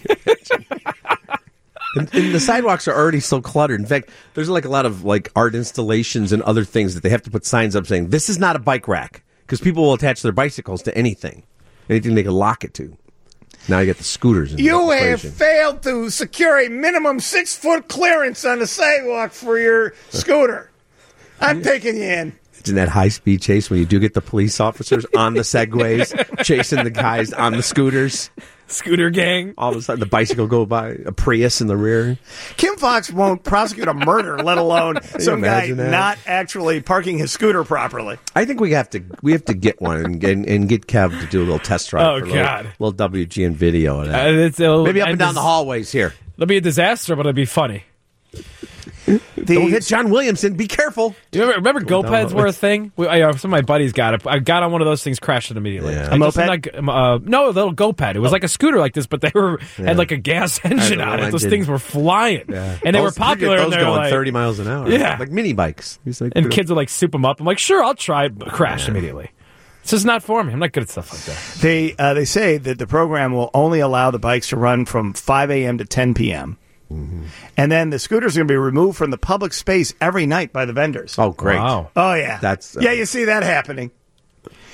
And the sidewalks are already so cluttered. In fact, there's like a lot of like art installations and other things that they have to put signs up saying, this is not a bike rack. Because people will attach their bicycles to anything they can lock it to. Now you get the scooters. You have failed to secure a minimum 6-foot clearance on the sidewalk for your scooter. I'm taking you in. Isn't that high-speed chase when you do get the police officers on the Segways chasing the guys on the scooters? Scooter gang. All of a sudden, the bicycle go by, a Prius in the rear. Kim Fox won't prosecute a murder, let alone some guy not actually parking his scooter properly. I think we have to get one and get Kev to do a little test drive. Oh, God. Little WGN video of that. Maybe up and down the hallways here. It'll be a disaster, but it'll be funny. Don't hit John Williamson. Be careful. Do you remember GoPeds were a thing? Some of my buddies got it. I got on one of those things, crashed it immediately. Yeah. A moped? No, a little GoPed. It was like a scooter like this, but they had like a gas engine on it. Those things were flying. Yeah. And they were popular. Those and they were going like 30 miles an hour. Yeah. Like mini bikes. And kids would like soup them up. I'm like, sure, I'll try it, but crashed immediately. It's just not for me. I'm not good at stuff like that. They say that the program will only allow the bikes to run from 5 a.m. to 10 p.m. Mm-hmm. And then the scooters are going to be removed from the public space every night by the vendors. Oh, great. Wow. Oh, yeah. That's you see that happening.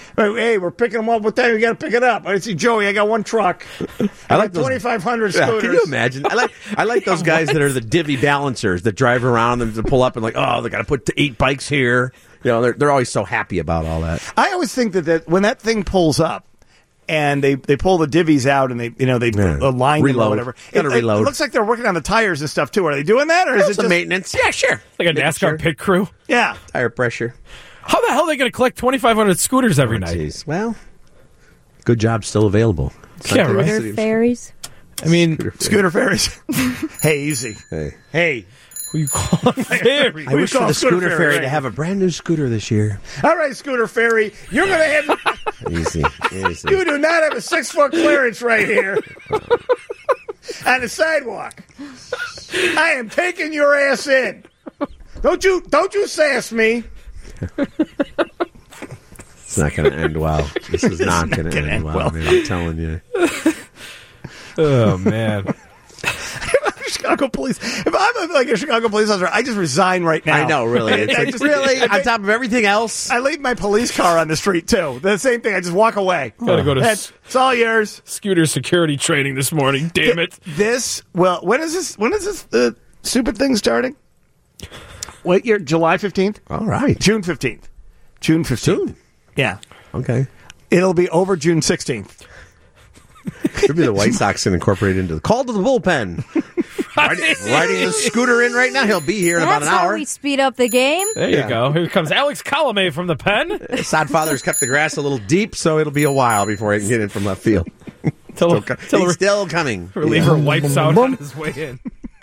Hey, we're picking them up. What time we got to pick it up? I see Joey. I got one truck. I like 2,500 scooters. Yeah, can you imagine? I like those guys that are the divvy balancers that drive around and pull up and like, oh, they got to put 8 bikes here. You know, they're always so happy about all that. I always think that when that thing pulls up and they pull the divvies out and they align them or whatever. It looks like they're working on the tires and stuff too. Are they doing that, or is it just maintenance? Yeah, sure. Like a NASCAR pit crew. Yeah, tire pressure. How the hell are they going to collect 2,500 scooters every night? Geez. Well, good job still available. Yeah, right. Scooter ferries. I mean, scooter ferries. Hey, easy. Hey. Who you call a ferry? I wish for the scooter ferry to have a brand new scooter this year. All right, scooter ferry, you're going to have easy. You do not have a 6-foot clearance right here on the sidewalk. I am taking your ass in. Don't you sass me. It's not going to end well. This is not going to end well, man. I'm telling you. Oh, man. Chicago police. If I'm like a Chicago police officer, I just resign right now. I know, really. It's really, on top of everything else. I leave my police car on the street, too. The same thing. I just walk away. Gotta go to it's all yours. Scooter security training this morning. Damn it. When is this stupid thing starting? What year? July 15th? All right. June 15th. June 15th. Soon. Yeah. Okay. It'll be over June 16th. Could be the White Sox and incorporate into the call to the bullpen. Riding the scooter in right now. He'll be here in about an hour. That's how we speed up the game. There you go. Here comes Alex Colomé from the pen. Sodfather's kept the grass a little deep, so it'll be a while before he can get in from left field. He's still coming. Reliever wipes out on his way in.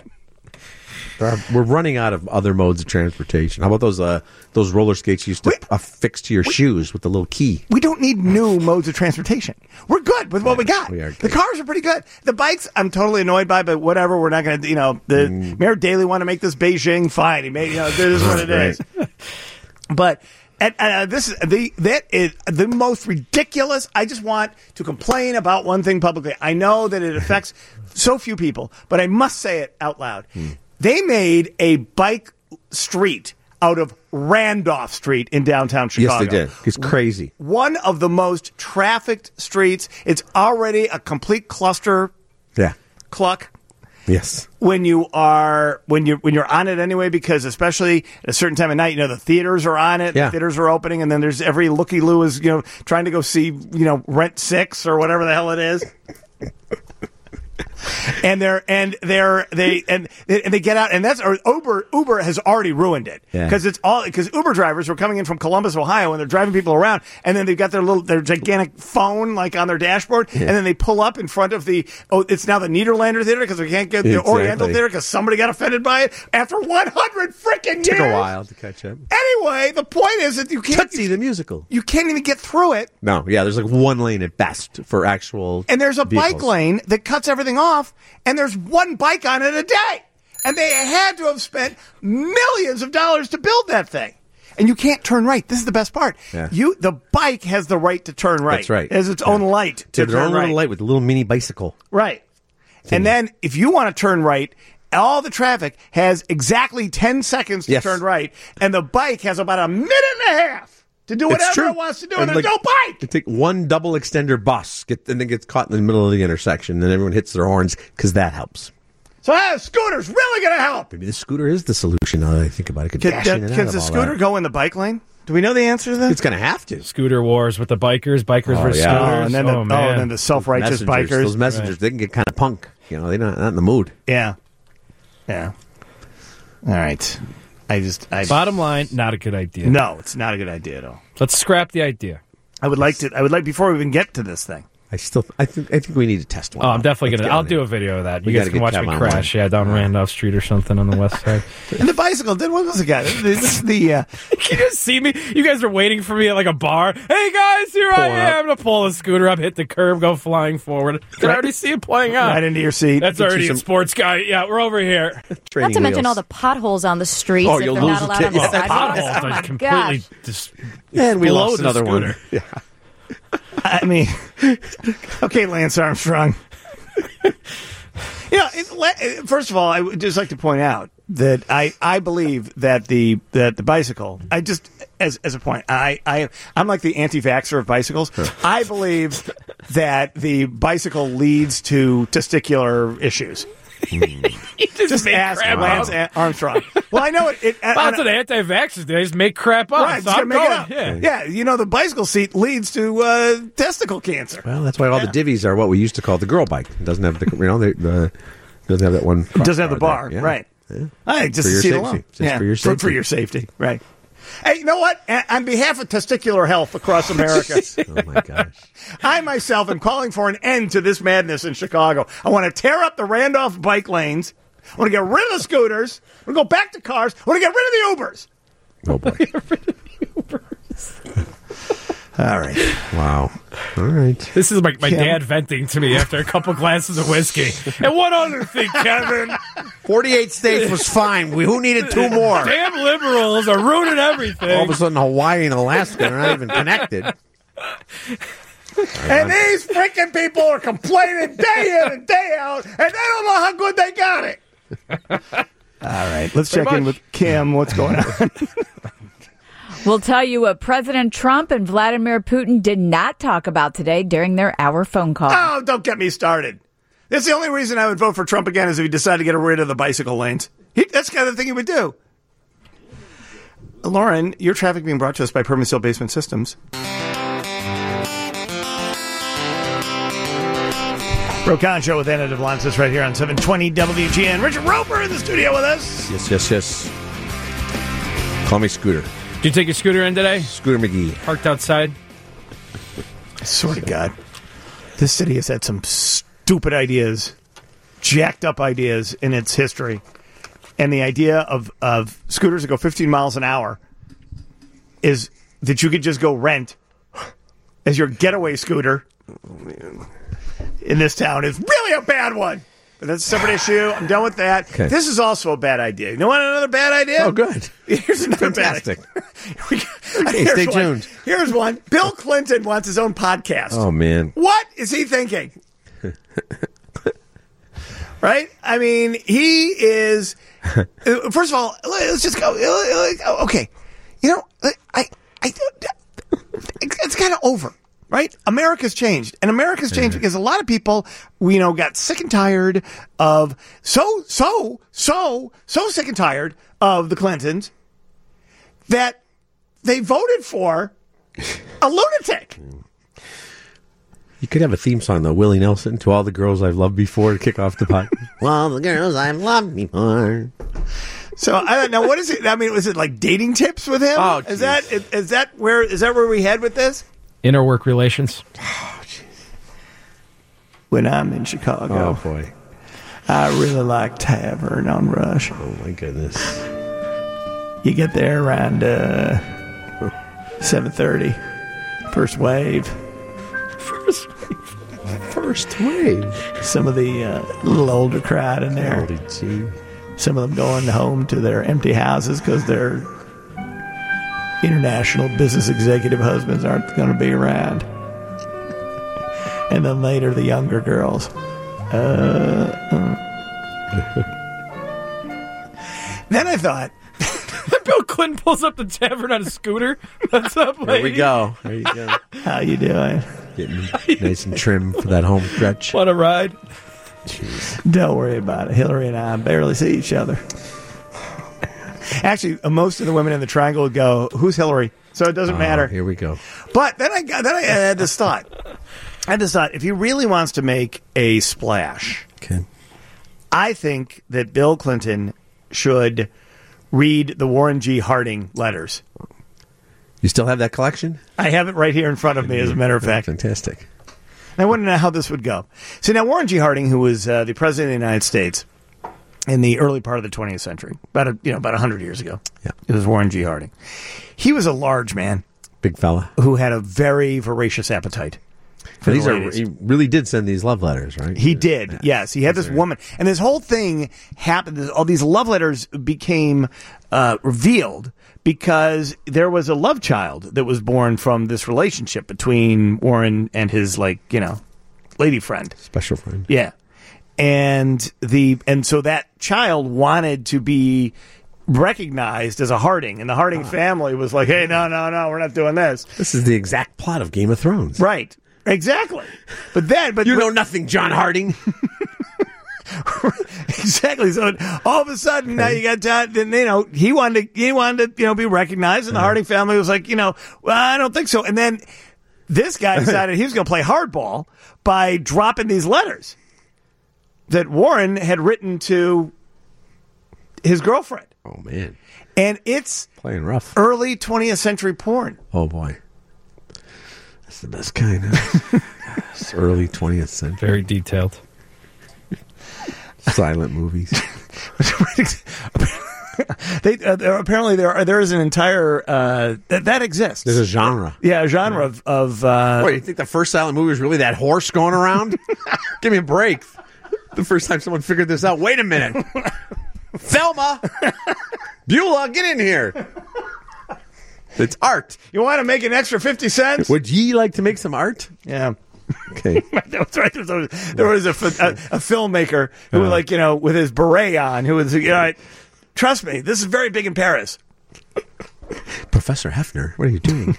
We're running out of other modes of transportation. How about those roller skates you used to affix to your shoes with the little key? We don't need new modes of transportation. We're good with what we got. We are good. The cars are pretty good. The bikes, I'm totally annoyed by, but whatever. We're not going to, Mayor Daley want to make this Beijing. Fine. He made, this is what it is. But that is the most ridiculous. I just want to complain about one thing publicly. I know that it affects so few people, but I must say it out loud. They made a bike street out of Randolph Street in downtown Chicago. Yes, they did. It's crazy. One of the most trafficked streets. It's already a complete cluster. Yeah. Cluck. Yes. When you're on it anyway, because especially at a certain time of night, the theaters are on it. Yeah. The theaters are opening, and then there's every looky-loo is trying to go see Rent 6 or whatever the hell it is. And they get out, and that's Uber has already ruined it because Uber drivers were coming in from Columbus, Ohio, and they're driving people around, and then they've got their gigantic phone like on their dashboard, and then they pull up in front of it's now the Nederlander Theater because they can't get the Oriental Theater because somebody got offended by it after 100 freaking years. Took a while to catch up. Anyway, the point is that you can't see the musical. You can't even get through it. No, yeah, there's like one lane at best for actual. And there's a vehicles. bike lane that cuts everything off, and there's one bike on it a day. And they had to have spent millions of dollars to build that thing. And you can't turn right. This is the best part. Yeah. The bike has the right to turn right. That's right. It has its own light to turn right. Their own little light with a little mini bicycle. Right. And then if you want to turn right, all the traffic has exactly 10 seconds to turn right, and the bike has about a minute and a half to do whatever it wants to do, and there's no bike. They take one double extender bus, and then gets caught in the middle of the intersection, and everyone hits their horns because that helps. So scooter's really going to help. Maybe the scooter is the solution now that I think about it. Can the scooter go in the bike lane? Do we know the answer to that? It's going to have to. Scooter wars with the bikers versus scooters. And then the self-righteous bikers. Those messengers, they can get kind of punk. They're not in the mood. Yeah. Yeah. All right. Bottom line, not a good idea. No, it's not a good idea at all. Let's scrap the idea. I would like before we even get to this thing. I think we need to test one. Oh, I'm definitely going to. I'll do a video of that. You guys can watch me crash. Yeah, down Randolph Street or something on the west side. And the bicycle. What was the guy? This is the. Can you see me? You guys are waiting for me at like a bar. Hey guys, here I am. I'm going to pull the scooter up, hit the curb, go flying forward. Can I already see it playing out? Right into your seat. That's already a sports guy. Yeah, we're over here. Not to mention all the potholes on the streets. Oh, you'll if they're lose not allowed on the sidewalks. Potholes Oh my are completely just. And we lost another one. Yeah. I mean, okay, Lance Armstrong. First of all, I would just like to point out that I believe that the bicycle. I just as a point, I'm like the anti-vaxxer of bicycles. I believe that the bicycle leads to testicular issues. just ask Lance Armstrong. Well, I know it. Lots of the anti-vaxxers, they just make crap up. Right, Stop make it going. up. Yeah, the bicycle seat leads to testicle cancer. Well, that's why all the divvies are what we used to call the girl bike. It doesn't have the doesn't have that one. It doesn't have the bar, yeah. right? Yeah. I just for your see safety. alone. Just for your safety. For your safety, right? Hey, you know what? On behalf of testicular health across America, oh my gosh, I myself am calling for an end to this madness in Chicago. I want to tear up the Randolph bike lanes. I want to get rid of the scooters. I want to go back to cars. I want to get rid of the Ubers. Oh boy. Get rid of the Ubers. All right. Wow. All right. This is my dad venting to me after a couple glasses of whiskey. And one other thing, Kevin. 48 states was fine. Who needed 2 more? Damn liberals are ruining everything. All of a sudden, Hawaii and Alaska are not even connected. And these freaking people are complaining day in and day out, and they don't know how good they got it. All right. Let's check in with Kim. What's going on? We'll tell you what President Trump and Vladimir Putin did not talk about today during their hour phone call. Oh, don't get me started. That's the only reason I would vote for Trump again is if he decided to get rid of the bicycle lanes. That's the kind of thing he would do. Lauren, your traffic being brought to us by Permanent Seal Basement Systems. Rokan Show with Anna Devlantis right here on 720 WGN. Richard Roper in the studio with us. Yes. Call me Scooter. Did you take your scooter in today? Scooter McGee. Parked outside? I swear to God, this city has had some stupid ideas, jacked up ideas in its history. And the idea of scooters that go 15 miles an hour is that you could just go rent as your getaway scooter in this town is really a bad one. But that's a separate issue. I'm done with that. Okay. This is also a bad idea. You know what? Another bad idea? Oh, good. Here's another Fantastic. bad idea. Okay, stay tuned. Here's one. Bill Clinton wants his own podcast. Oh, man. What is he thinking? Right? I mean, he is... First of all, let's just go. Okay. You know, it's kind of over. Right? America's changed. And America's changed because a lot of people, got sick and tired of so sick and tired of the Clintons that they voted for a lunatic. You could have a theme song, though, Willie Nelson, to all the girls I've loved before to kick off the pot. Well, the girls I've loved before. So I don't know. What is it? I mean, was it like dating tips with him? Oh, is that where we head with this? Inner work relations. Oh, jeez. When I'm in Chicago, Oh, boy. I really like Tavern on Rush. Oh, my goodness. You get there around 7:30. First wave. First wave. Some of the little older crowd in there. Holy gee. Some of them going home to their empty houses because their international business executive husbands aren't going to be around. And then later, the younger girls. Then I thought... Bill Clinton pulls up the tavern on a scooter. What's up, lady? There we go. There you go. How you doing? Getting nice and trim for that home stretch. Want a ride? Jeez. Don't worry about it. Hillary and I barely see each other. Actually, most of the women in the triangle would go, "Who's Hillary?" So it doesn't matter. Here we go. But then I had this thought. If he really wants to make a splash, Okay. I think that Bill Clinton should read the Warren G. Harding letters. You still have that collection? I have it right here in front of me, as a matter of fact. Fantastic. And I want to know how this would go. So now Warren G. Harding, who was the president of the United States in the early part of the 20th century, about 100 years ago. Yeah. It was Warren G. Harding. He was a large man. Big fella. Who had a very voracious appetite. He really did send these love letters, right? He did, yes. He had this woman. And this whole thing happened, all these love letters became revealed because there was a love child that was born from this relationship between Warren and his, lady friend. Special friend. Yeah. and so that child wanted to be recognized as a Harding, and the Harding family was like, "Hey, no, we're not doing this." This is the exact plot of Game of Thrones. Right. Exactly. But you know nothing, John Harding. Exactly. So all of a sudden, now you got John. He wanted to, be recognized, and the Harding family was like, well, I don't think so. And then this guy decided he was going to play hardball by dropping these letters that Warren had written to his girlfriend. Oh man! And it's playing rough. Early 20th century porn. Oh boy, that's the best kind. Huh? It's early 20th century. Very detailed. Silent movies. Apparently there is an entire that exists. There's a genre. Yeah, a genre of. Wait, you think the first silent movie was really that horse going around? Give me a break. The first time someone figured this out. Wait a minute. Thelma! Beulah, get in here. It's art. You want to make an extra 50 cents? Would ye like to make some art? Yeah. Okay. That's right. There was a filmmaker who was with his beret on, who was, trust me, this is very big in Paris. Professor Hefner, what are you doing?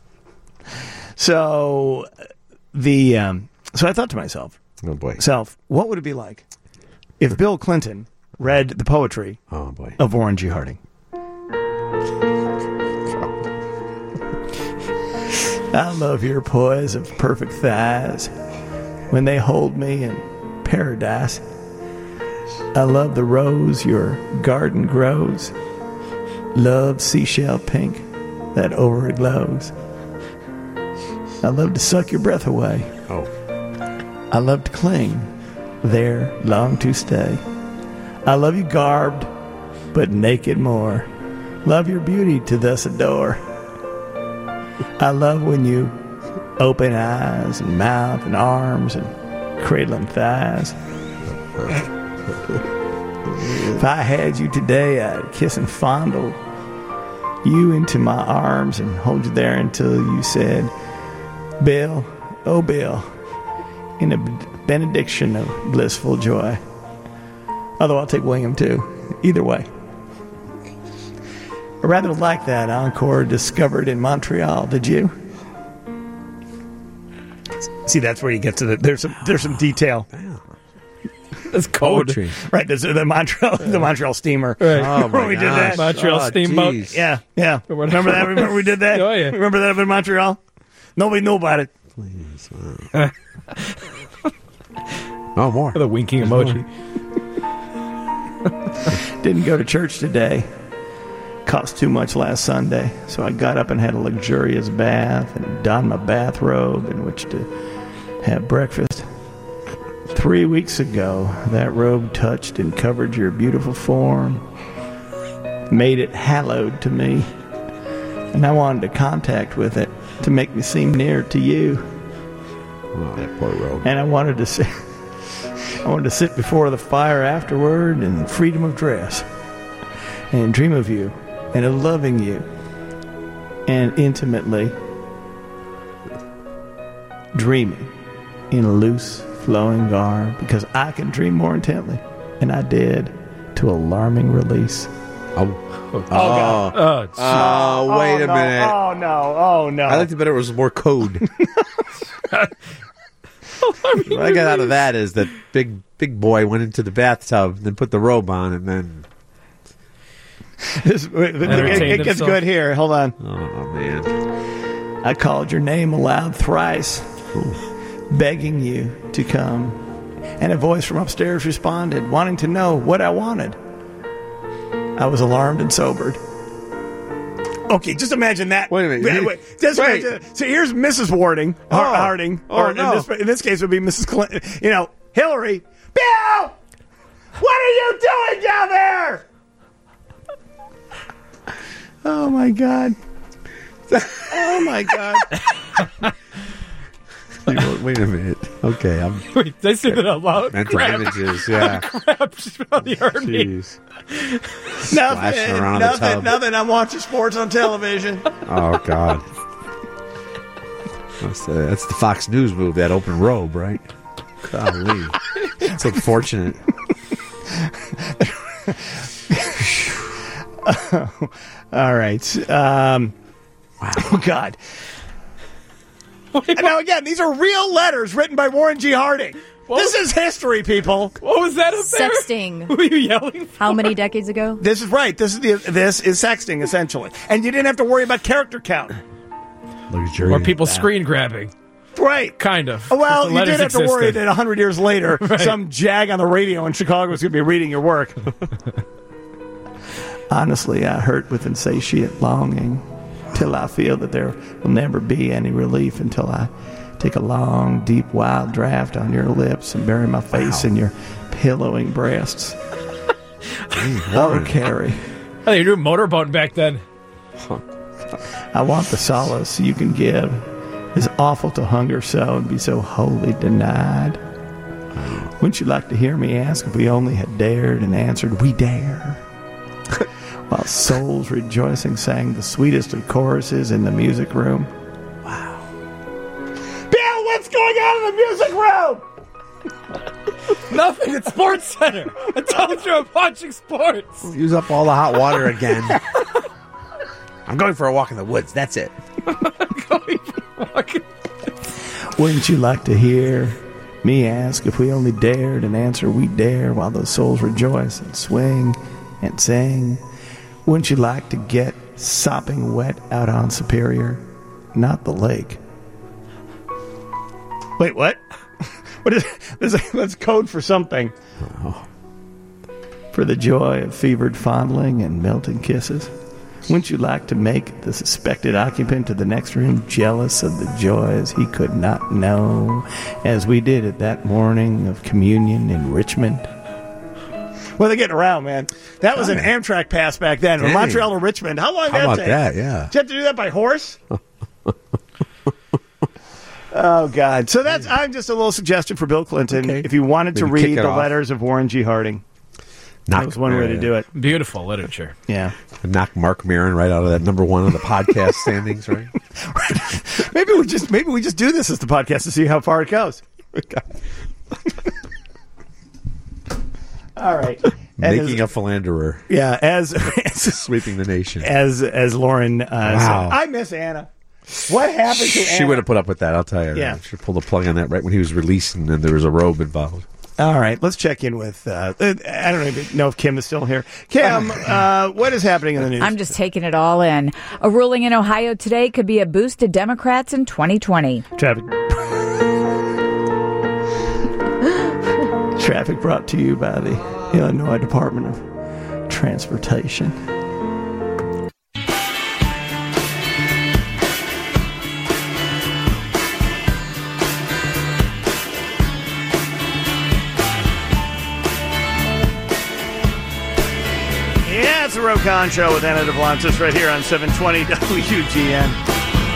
So so I thought to myself, oh boy, what would it be like if Bill Clinton read the poetry of Warren G. Harding? I love your poise of perfect thighs when they hold me in paradise. I love the rose your garden grows. Love seashell pink that over it glows. I love to suck your breath away. Oh. I love to cling there long to stay. I love you garbed, but naked more. Love your beauty to thus adore. I love when you open eyes and mouth and arms and cradling thighs. If I had you today, I'd kiss and fondle you into my arms and hold you there until you said, Bill, oh Bill, in a benediction of blissful joy. Although I'll take William too. Either way. I rather like that encore discovered in Montreal. Did you? See, that's where you get to there's some detail. That's code. Poetry. Right, there's the Montreal steamer. Right. Oh, my we did that. Montreal steamboat. geez. Yeah. Remember that? Remember we did that? Oh, yeah. Remember that up in Montreal? Nobody knew about it. Please. Oh, more. The winking emoji. Didn't go to church today. Cost too much last Sunday, so I got up and had a luxurious bath and donned my bathrobe in which to have breakfast. 3 weeks ago, that robe touched and covered your beautiful form, made it hallowed to me, and I wanted to contact with it to make me seem near to you. Oh, that poor robe. And I wanted to sit before the fire afterward in freedom of dress and dream of you and of loving you and intimately dreaming in a loose flowing garb because I can dream more intently, and I did to alarming release. Oh, God. wait a minute. Oh no. I liked it better. It was more code. What I got out of that is that big boy went into the bathtub, then put the robe on, and then. It gets good here. Hold on. Oh man! I called your name aloud thrice, begging you to come, and a voice from upstairs responded, wanting to know what I wanted. I was alarmed and sobered. Okay, just imagine that. Wait a minute. Wait. Imagine. So here's Mrs. Harding, or no. in this case would be Mrs. Clinton. Hillary. Bill, what are you doing down there? Oh my God. Oh my God. Wait a minute. Okay, Wait, did I say that out loud? mental images. Yeah. Crap, just really hurt me. Jeez. Splashing around the tub. Nothing. I'm watching sports on television. Oh God. That's the Fox News move. That open robe, right? Golly. It's unfortunate. All right. Wow. Oh, God. Now, again, these are real letters written by Warren G. Harding. This is history, people. What was that up there? Sexting. Who are you yelling for? How many decades ago? This is right. This is sexting, essentially. And you didn't have to worry about character count. Or people screen grabbing. Right. Kind of. Well, The you letters did have to worry existed. that 100 years later, some jag on the radio in Chicago is going to be reading your work. Honestly, I hurt with insatiate longing till I feel that there will never be any relief until I take a long, deep, wild draft on your lips and bury my face in your pillowing breasts. Oh, Carrie. Oh, you were motorboating back then. I want the solace you can give. It's awful to hunger so and be so wholly denied. Wouldn't you like to hear me ask if we only had dared and answered, we dare? While souls rejoicing sang the sweetest of choruses in the music room. Wow. Bill, what's going on in the music room? Nothing at Sports Center. I told you I'm watching sports. Use up all the hot water again. I'm going for a walk in the woods. That's it. Wouldn't you like to hear me ask if we only dared and answer we dare while those souls rejoice and swing and sing? Wouldn't you like to get sopping wet out on Superior? Not the lake. Wait, what? What is this? That's code for something. Oh. For the joy of fevered fondling and melting kisses. Wouldn't you like to make the suspected occupant of the next room jealous of the joys he could not know, as we did at that morning of communion in Richmond? Well, they're getting around, man. That was an Amtrak pass back then, from Montreal to Richmond. How long did that How about take? that, yeah. Did you have to do that by horse? Oh, God. So I'm just a little suggestion for Bill Clinton. Okay. If you wanted to Maybe kick read it the off. letters of Warren G. Harding, that was one way to do it. Beautiful literature. Yeah. Knock Mark Maron right out of that number one of the podcast standings, right? Maybe we just do this as the podcast to see how far it goes. All right. Making a philanderer. Yeah, as Sweeping the nation. as Lauren said. I miss Anna. What happened to Anna? She would have put up with that, I'll tell you. Yeah. She pulled the plug on that right when he was released, and then there was a robe involved. All right, let's check in with, I don't even know if Kim is still here. Kim, what is happening in the news? I'm just taking it all in. A ruling in Ohio today could be a boost to Democrats in 2020. Traffic brought to you by the Illinois Department of Transportation. Yeah, it's the Rokon Show with Anna DeVlantis right here on 720 WGN.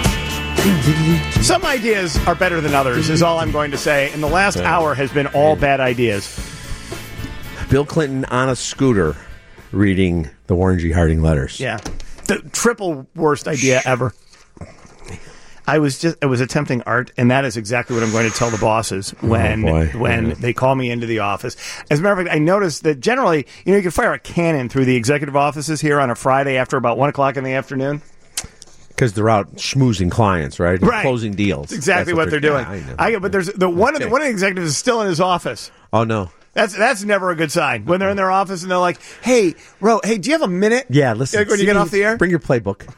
Some ideas are better than others, is all I'm going to say. And the last hour has been all bad ideas. Bill Clinton on a scooter reading the Warren G. Harding letters. Yeah. The triple worst idea ever. I was attempting art, and that is exactly what I'm going to tell the bosses when they call me into the office. As a matter of fact, I noticed that generally, you can fire a cannon through the executive offices here on a Friday after about 1 o'clock in the afternoon. Because they're out schmoozing clients, right? Right. Closing deals. That's exactly what they're doing. Yeah, I know. But there's one of the executives is still in his office. Oh, no. That's never a good sign. When they're in their office and they're like, hey, do you have a minute? Yeah, listen. When you get off the air? Bring your playbook.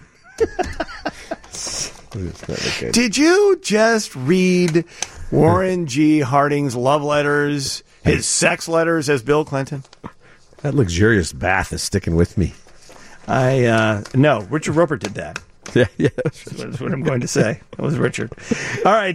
Did you just read Warren G. Harding's love letters, his sex letters as Bill Clinton? That luxurious bath is sticking with me. No, Richard Roper did that. Yeah. That's what I'm going to say. That was Richard. All right.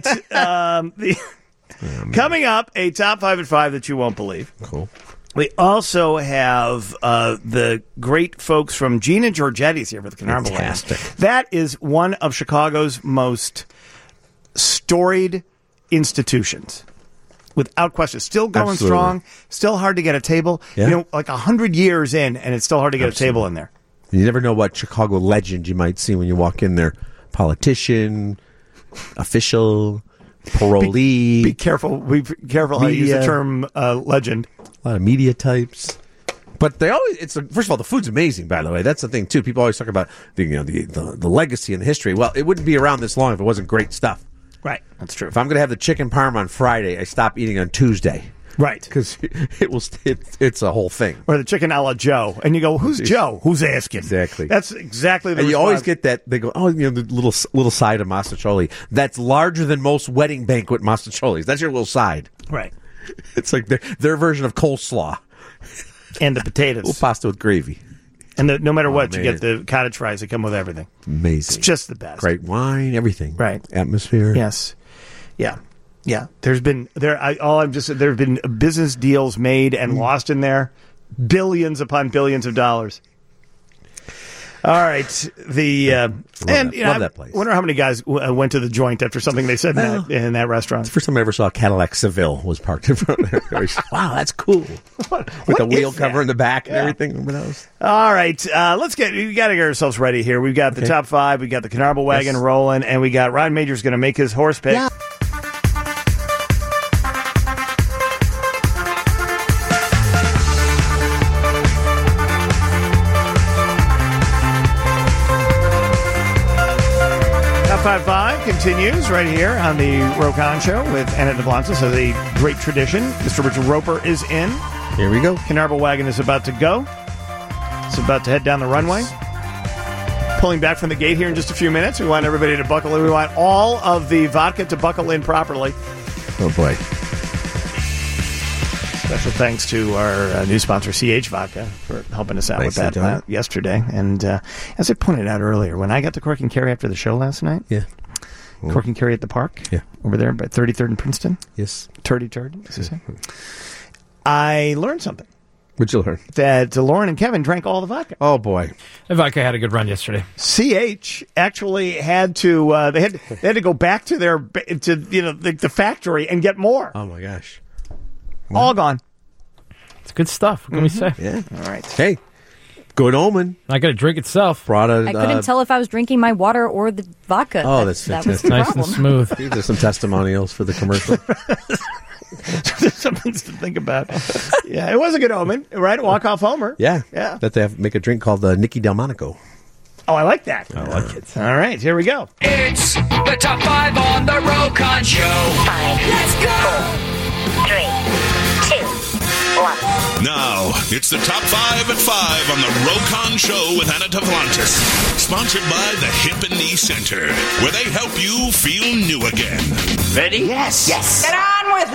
Coming up, a top 5 at 5 that you won't believe. Cool. We also have the great folks from Gina Giorgetti's here for the Canarva Land. That is one of Chicago's most storied institutions. Without question. Still going strong. Still hard to get a table. Yeah. Like 100 years in, and it's still hard to get a table in there. You never know what Chicago legend you might see when you walk in there. Politician, official, parolee. Be careful. Be careful how you use the term legend. A lot of media types. But they always, first of all, the food's amazing, by the way. That's the thing, too. People always talk about the legacy and the history. Well, it wouldn't be around this long if it wasn't great stuff. Right. That's true. If I'm going to have the chicken parm on Friday, I stop eating on Tuesday. Right. Because it's a whole thing. Or the chicken a la Joe. And you go, who's Joe? Who's asking? Exactly. That's exactly the And you response. always get that. They go, the little side of mastacholi. That's larger than most wedding banquet mastacholis. That's your little side. Right. It's like their version of coleslaw. And the potatoes. Little pasta with gravy. And no matter what, you man. get the cottage fries that come with everything. Amazing. It's just the best. Great wine, everything. Right. Atmosphere. Yes. Yeah. Yeah. There have been business deals made and lost in there. Billions upon billions of dollars. All right. Love that place. I wonder how many guys went to the joint after something they said in that restaurant. It's the first time I ever saw a Cadillac Seville was parked in front of there. Wow, that's cool. With the wheel cover in the back and everything. Remember those? All right. We got to get ourselves ready here. We've got the top five. We got the Knarble wagon rolling, and we got Ron Major's going to make his horse pick. Yeah. Top 5 continues right here on the Rokon Show with Anna DeBlantis. So the great tradition. Mr. Richard Roper is in. Here we go. Knarble wagon is about to go. It's about to head down the runway. Pulling back from the gate here in just a few minutes. We want everybody to buckle in. We want all of the vodka to buckle in properly. Oh, boy. Special thanks to our new sponsor, CH Vodka, for helping us out with that yesterday. And as I pointed out earlier, when I got to Cork and Kerry after the show last night, Cork and Kerry at the park, over there by 33rd and Princeton, Turdy, as you say, I learned something. What'd you learn? That Lauren and Kevin drank all the vodka. Oh, boy. The vodka had a good run yesterday. CH actually had to they had to go back to the factory and get more. Oh, my gosh. All gone. It's good stuff. What can we say? Yeah. All right. Hey, good omen. Not going to drink itself. I couldn't tell if I was drinking my water or the vodka. Oh, that's that was fantastic. the Nice problem. and smooth. These are some testimonials for the commercial. There's some things to think about. Yeah, it was a good omen, right? Walk-off homer. Yeah. Yeah. That they make a drink called the Nicky Delmonico. Oh, I like that. I like it. All right, here we go. It's the top 5 on the Rokon Show. 5, Let's go. 4, 3, 2, 1. Now, it's the top 5 at 5 on the Rokon Show with Anna Devlantis. Sponsored by the Hip and Knee Center, where they help you feel new again. Ready? Yes. Get on with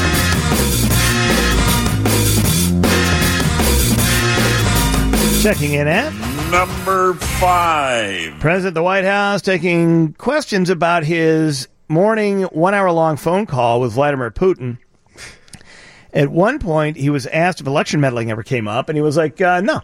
it. Checking in at Number 5. President of the White House taking questions about his morning 1 hour long phone call with Vladimir Putin. At one point, he was asked if election meddling ever came up, and he was like, no.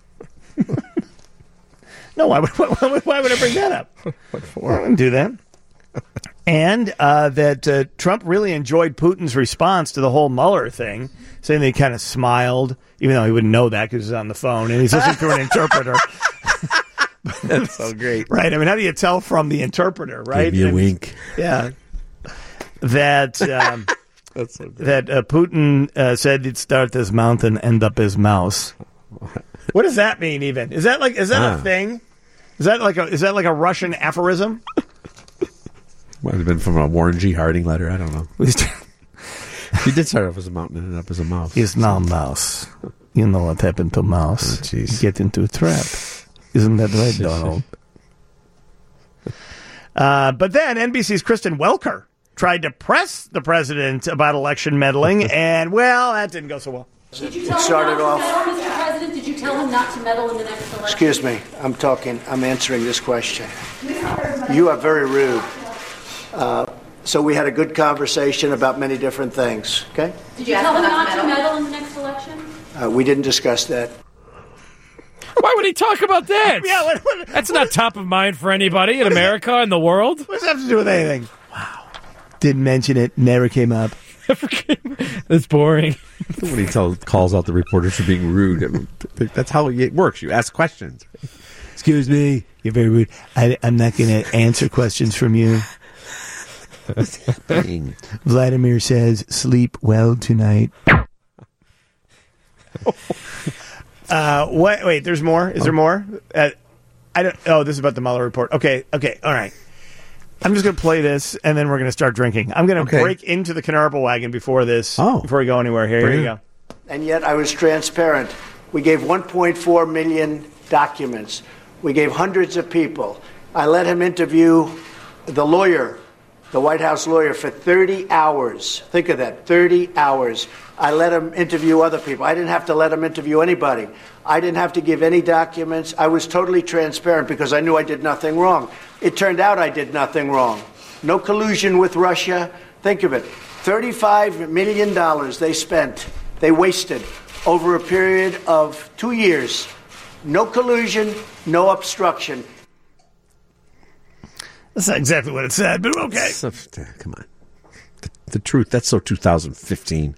No, why would I bring that up? What for? I wouldn't do that. And that Trump really enjoyed Putin's response to the whole Mueller thing, saying that he kind of smiled, even though he wouldn't know that because he was on the phone, and he's listening through an interpreter. That's so great. Right. I mean, how do you tell from the interpreter, right? Give me a wink. Yeah. That That's so great. that Putin said he'd start as mouth and end up as mouse. What does that mean? Even is that a thing? Is that like a Russian aphorism? Might have been from a Warren G. Harding letter. I don't know. He did start off as a mountain and end up as a mouse. He's now mouse. You know what happened to mouse? Oh, jeez. Get into a trap. Isn't that right, Donald? But then NBC's Kristen Welker tried to press the president about election meddling, and, well, that didn't go so well. Did you tell him not to meddle, Mr. President? Did you tell him not to meddle in the next election? Excuse me. I'm answering this question. You are very rude. So we had a good conversation about many different things, okay? Did you tell him not to meddle in the next election? We didn't discuss that. Why would he talk about that? Yeah, That's not top of mind for anybody in America and the world. What does that have to do with anything? Wow. Didn't mention it. Never came up. That's boring. When he calls out the reporters for being rude, I mean, that's how it works. You ask questions. Excuse me. You're very rude. I'm not going to answer questions from you. What's happening? Vladimir says, sleep well tonight. Wait, there's more? Is there more? I don't. Oh, this is about the Mueller report. Okay, all right. I'm just going to play this, and then we're going to start drinking. I'm going to break into the Canarba wagon before this, before we go anywhere. Here you go. And yet I was transparent. We gave 1.4 million documents. We gave hundreds of people. I let him interview the lawyer, the White House lawyer, for 30 hours. Think of that, 30 hours. I let him interview other people. I didn't have to let him interview anybody. I didn't have to give any documents. I was totally transparent because I knew I did nothing wrong. It turned out I did nothing wrong. No collusion with Russia. Think of it. $35 million they wasted over a period of 2 years. No collusion, no obstruction. That's not exactly what it said, but okay. Come on. The truth, that's so 2015.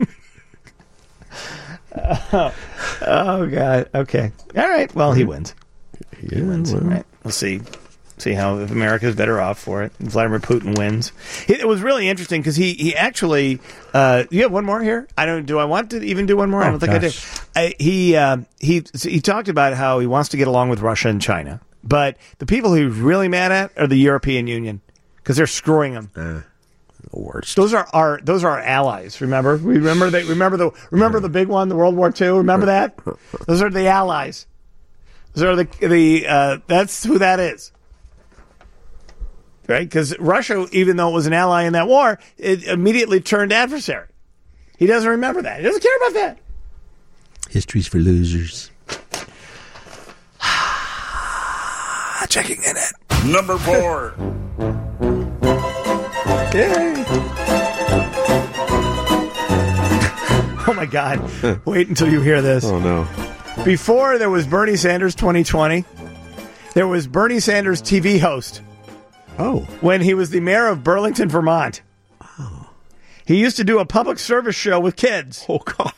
Oh, God. Okay. All right. Well, he wins. He wins. All right. We'll see how, if America's better off for it. Vladimir Putin wins. It was really interesting because he actually, you have one more here? Do I want to even do one more? I don't think I do. He talked about how he wants to get along with Russia and China. But the people he's really mad at are the European Union because they're screwing him. The worst. Those are our allies. Remember? Remember the big one, the World War II. Remember that? Those are the allies. Those are the that's who that is. Right? Because Russia, even though it was an ally in that war, it immediately turned adversary. He doesn't remember that. He doesn't care about that. History's for losers. Checking in at number 4. Yay. Oh, my God. Wait until you hear this. Oh, no. Before there was Bernie Sanders 2020, there was Bernie Sanders TV host. Oh. When he was the mayor of Burlington, Vermont. Oh. He used to do a public service show with kids. Oh, God.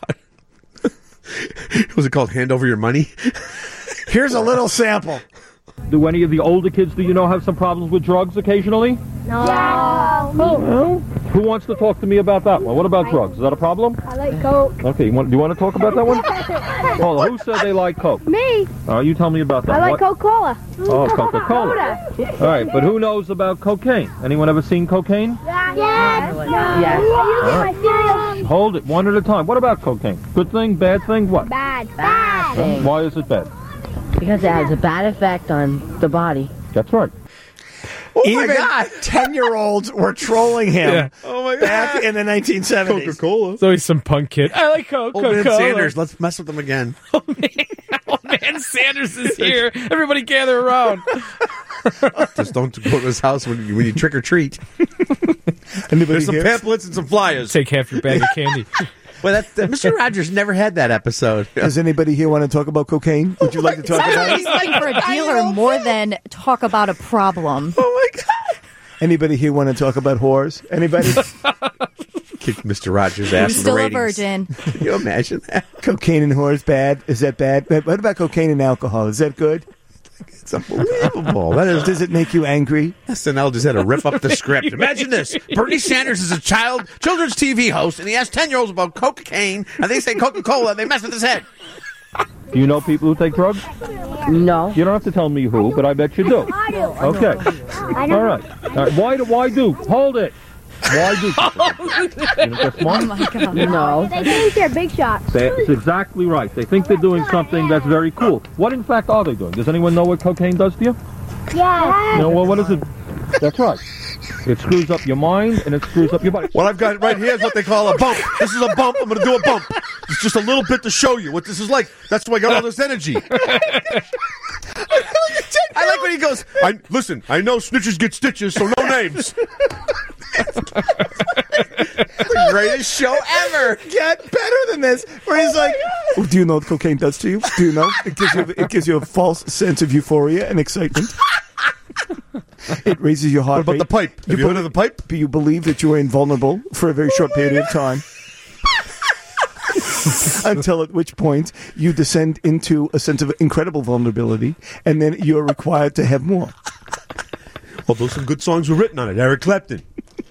Was it called Hand Over Your Money? Here's a little sample. Do any of the older kids, have some problems with drugs occasionally? No. Yeah. No. Who wants to talk to me about that one? What about drugs? Is that a problem? I like Coke. Okay, do you want to talk about that one? Hold on, who said they like Coke? Me. You tell me about that. I like Coca-Cola. Oh, Coca-Cola. All right, but who knows about cocaine? Anyone ever seen cocaine? Yes. Yes. I use my cereal. Hold it, one at a time. What about cocaine? Good thing, bad thing, what? Bad. Why is it bad? Because it has a bad effect on the body. That's right. Oh even 10-year-olds were trolling him back in the 1970s. Coca-Cola. It's always some punk kid. I like Coca-Cola. Old man Sanders, let's mess with them again. Old man Sanders is here. Everybody gather around. Just don't go to his house when you trick or treat. There's some pamphlets and some flyers. Take half your bag of candy. Well, Mr. Rogers never had that episode. Does anybody here want to talk about cocaine? Would you like to talk about it? He's looking for a dealer more than talk about a problem. Oh, my God. Anybody here want to talk about whores? Anybody? Kick Mr. Rogers' ass. He's still the a virgin. Can you imagine that? Cocaine and whores bad? Is that bad? What about cocaine and alcohol? Is that good? It's unbelievable. Does it make you angry? SNL just had to rip up the script. Imagine this. Bernie Sanders is a children's TV host, and he asks 10-year-olds about cocaine, and they say Coca-Cola, and they mess with his head. Do you know people who take drugs? No. You don't have to tell me who, but I bet you do. I do. Okay. All right. Why do? Hold it. Why do? You think they're smart? Oh, my God. No. They think they're big shots. That's exactly right. They think they're doing something that's very cool. What, in fact, are they doing? Does anyone know what cocaine does to you? Yeah. No, well, what is it? That's right. It screws up your mind, and it screws up your body. What I've got right here is what they call a bump. This is a bump. I'm going to do a bump. It's just a little bit to show you what this is like. That's why I got all this energy. I like when he goes, listen, I know snitches get stitches, so no names. The greatest show ever. Get better than this. Where he's like, do you know what cocaine does to you? Do you know? It gives you a false sense of euphoria and excitement. It raises your heart rate. What about the pipe? Have you heard of the pipe? You believe that you are invulnerable for a very short period of time. Until at which point you descend into a sense of incredible vulnerability, and then you're required to have more. Although some good songs were written on it. Eric Clapton.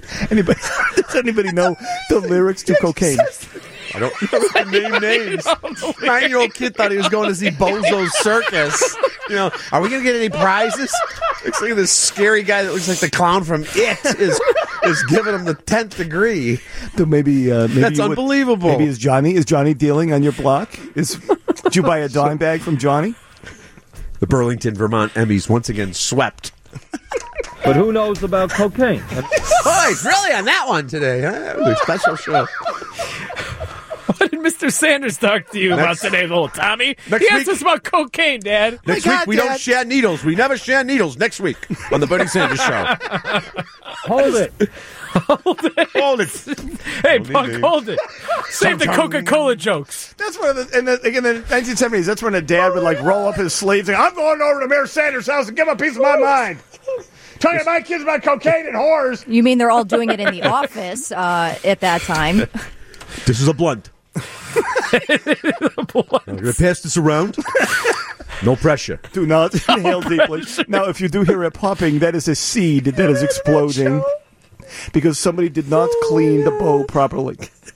Does anybody know the lyrics to Cocaine? I don't know the names. 9-year-old kid thought he was going to see Bozo's Circus. Are we going to get any prizes? Looks like this scary guy that looks like the clown from It is giving him the 10th degree. So maybe that's unbelievable. Maybe is Johnny dealing on your block? Did you buy a dime bag from Johnny? The Burlington, Vermont Emmys once again swept. But who knows about cocaine? Boy, really on that one today, huh? That was a special show. What did Mr. Sanders talk to you about today, little Tommy? He asked us about cocaine, Dad. Next week, we don't share needles. We never share needles. Next week on the Bernie Sanders Show. Hold it. Hold it. Hey, Punk, hold it. Save the Coca-Cola jokes. That's one of the in the 1970s. That's when a dad would roll up his sleeves and I'm going over to Mayor Sanders' house and give him a piece of my mind. Talking to my kids about cocaine and whores. You mean they're all doing it in the office at that time? This is a blunt. I'm going to pass this around. No pressure. Do not inhale deeply. Now, if you do hear it popping, that is a seed that is exploding because somebody did not clean the bow properly.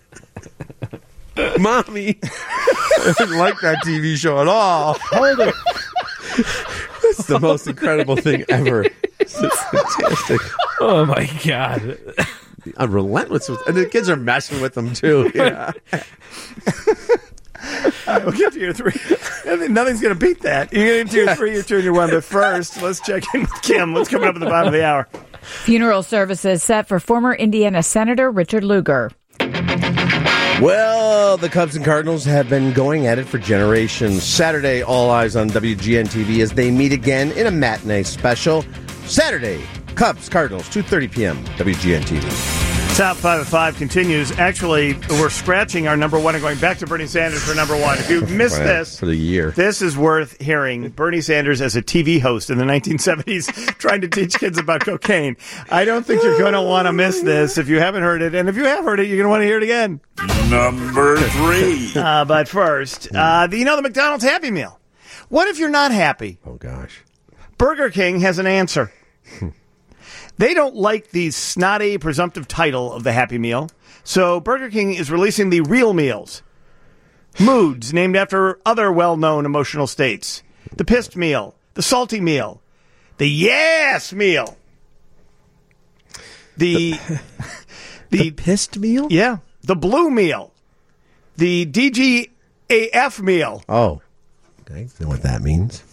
Mommy, I didn't like that TV show at all. Hold it. It's the most incredible thing ever. It's fantastic. Oh, my God. I'm relentless. And the kids are messing with them, too. Yeah. All right, we'll get to your 3. Nothing's going to beat that. You're going to get to your 3, your 2, and your 1. But first, let's check in with Kim. What's coming up at the bottom of the hour? Funeral services set for former Indiana Senator Richard Lugar. Well, the Cubs and Cardinals have been going at it for generations. Saturday, all eyes on WGN-TV as they meet again in a matinee special. Saturday, Cubs, Cardinals, 2:30 p.m., WGN-TV. Top 5 at 5 continues. Actually, we're scratching our number 1 and going back to Bernie Sanders for number 1. If you missed this for the year, this is worth hearing. Bernie Sanders as a TV host in the 1970s trying to teach kids about cocaine. I don't think you're going to want to miss this if you haven't heard it. And if you have heard it, you're going to want to hear it again. Number 3. But first, the McDonald's Happy Meal. What if you're not happy? Oh, gosh. Burger King has an answer. They don't like the snotty, presumptive title of the Happy Meal, so Burger King is releasing the Real Meals. Moods, named after other well-known emotional states. The Pissed Meal, the Salty Meal, the Yes Meal. The Pissed Meal? Yeah. The Blue Meal. The DGAF Meal. Oh. Okay, I know what that means.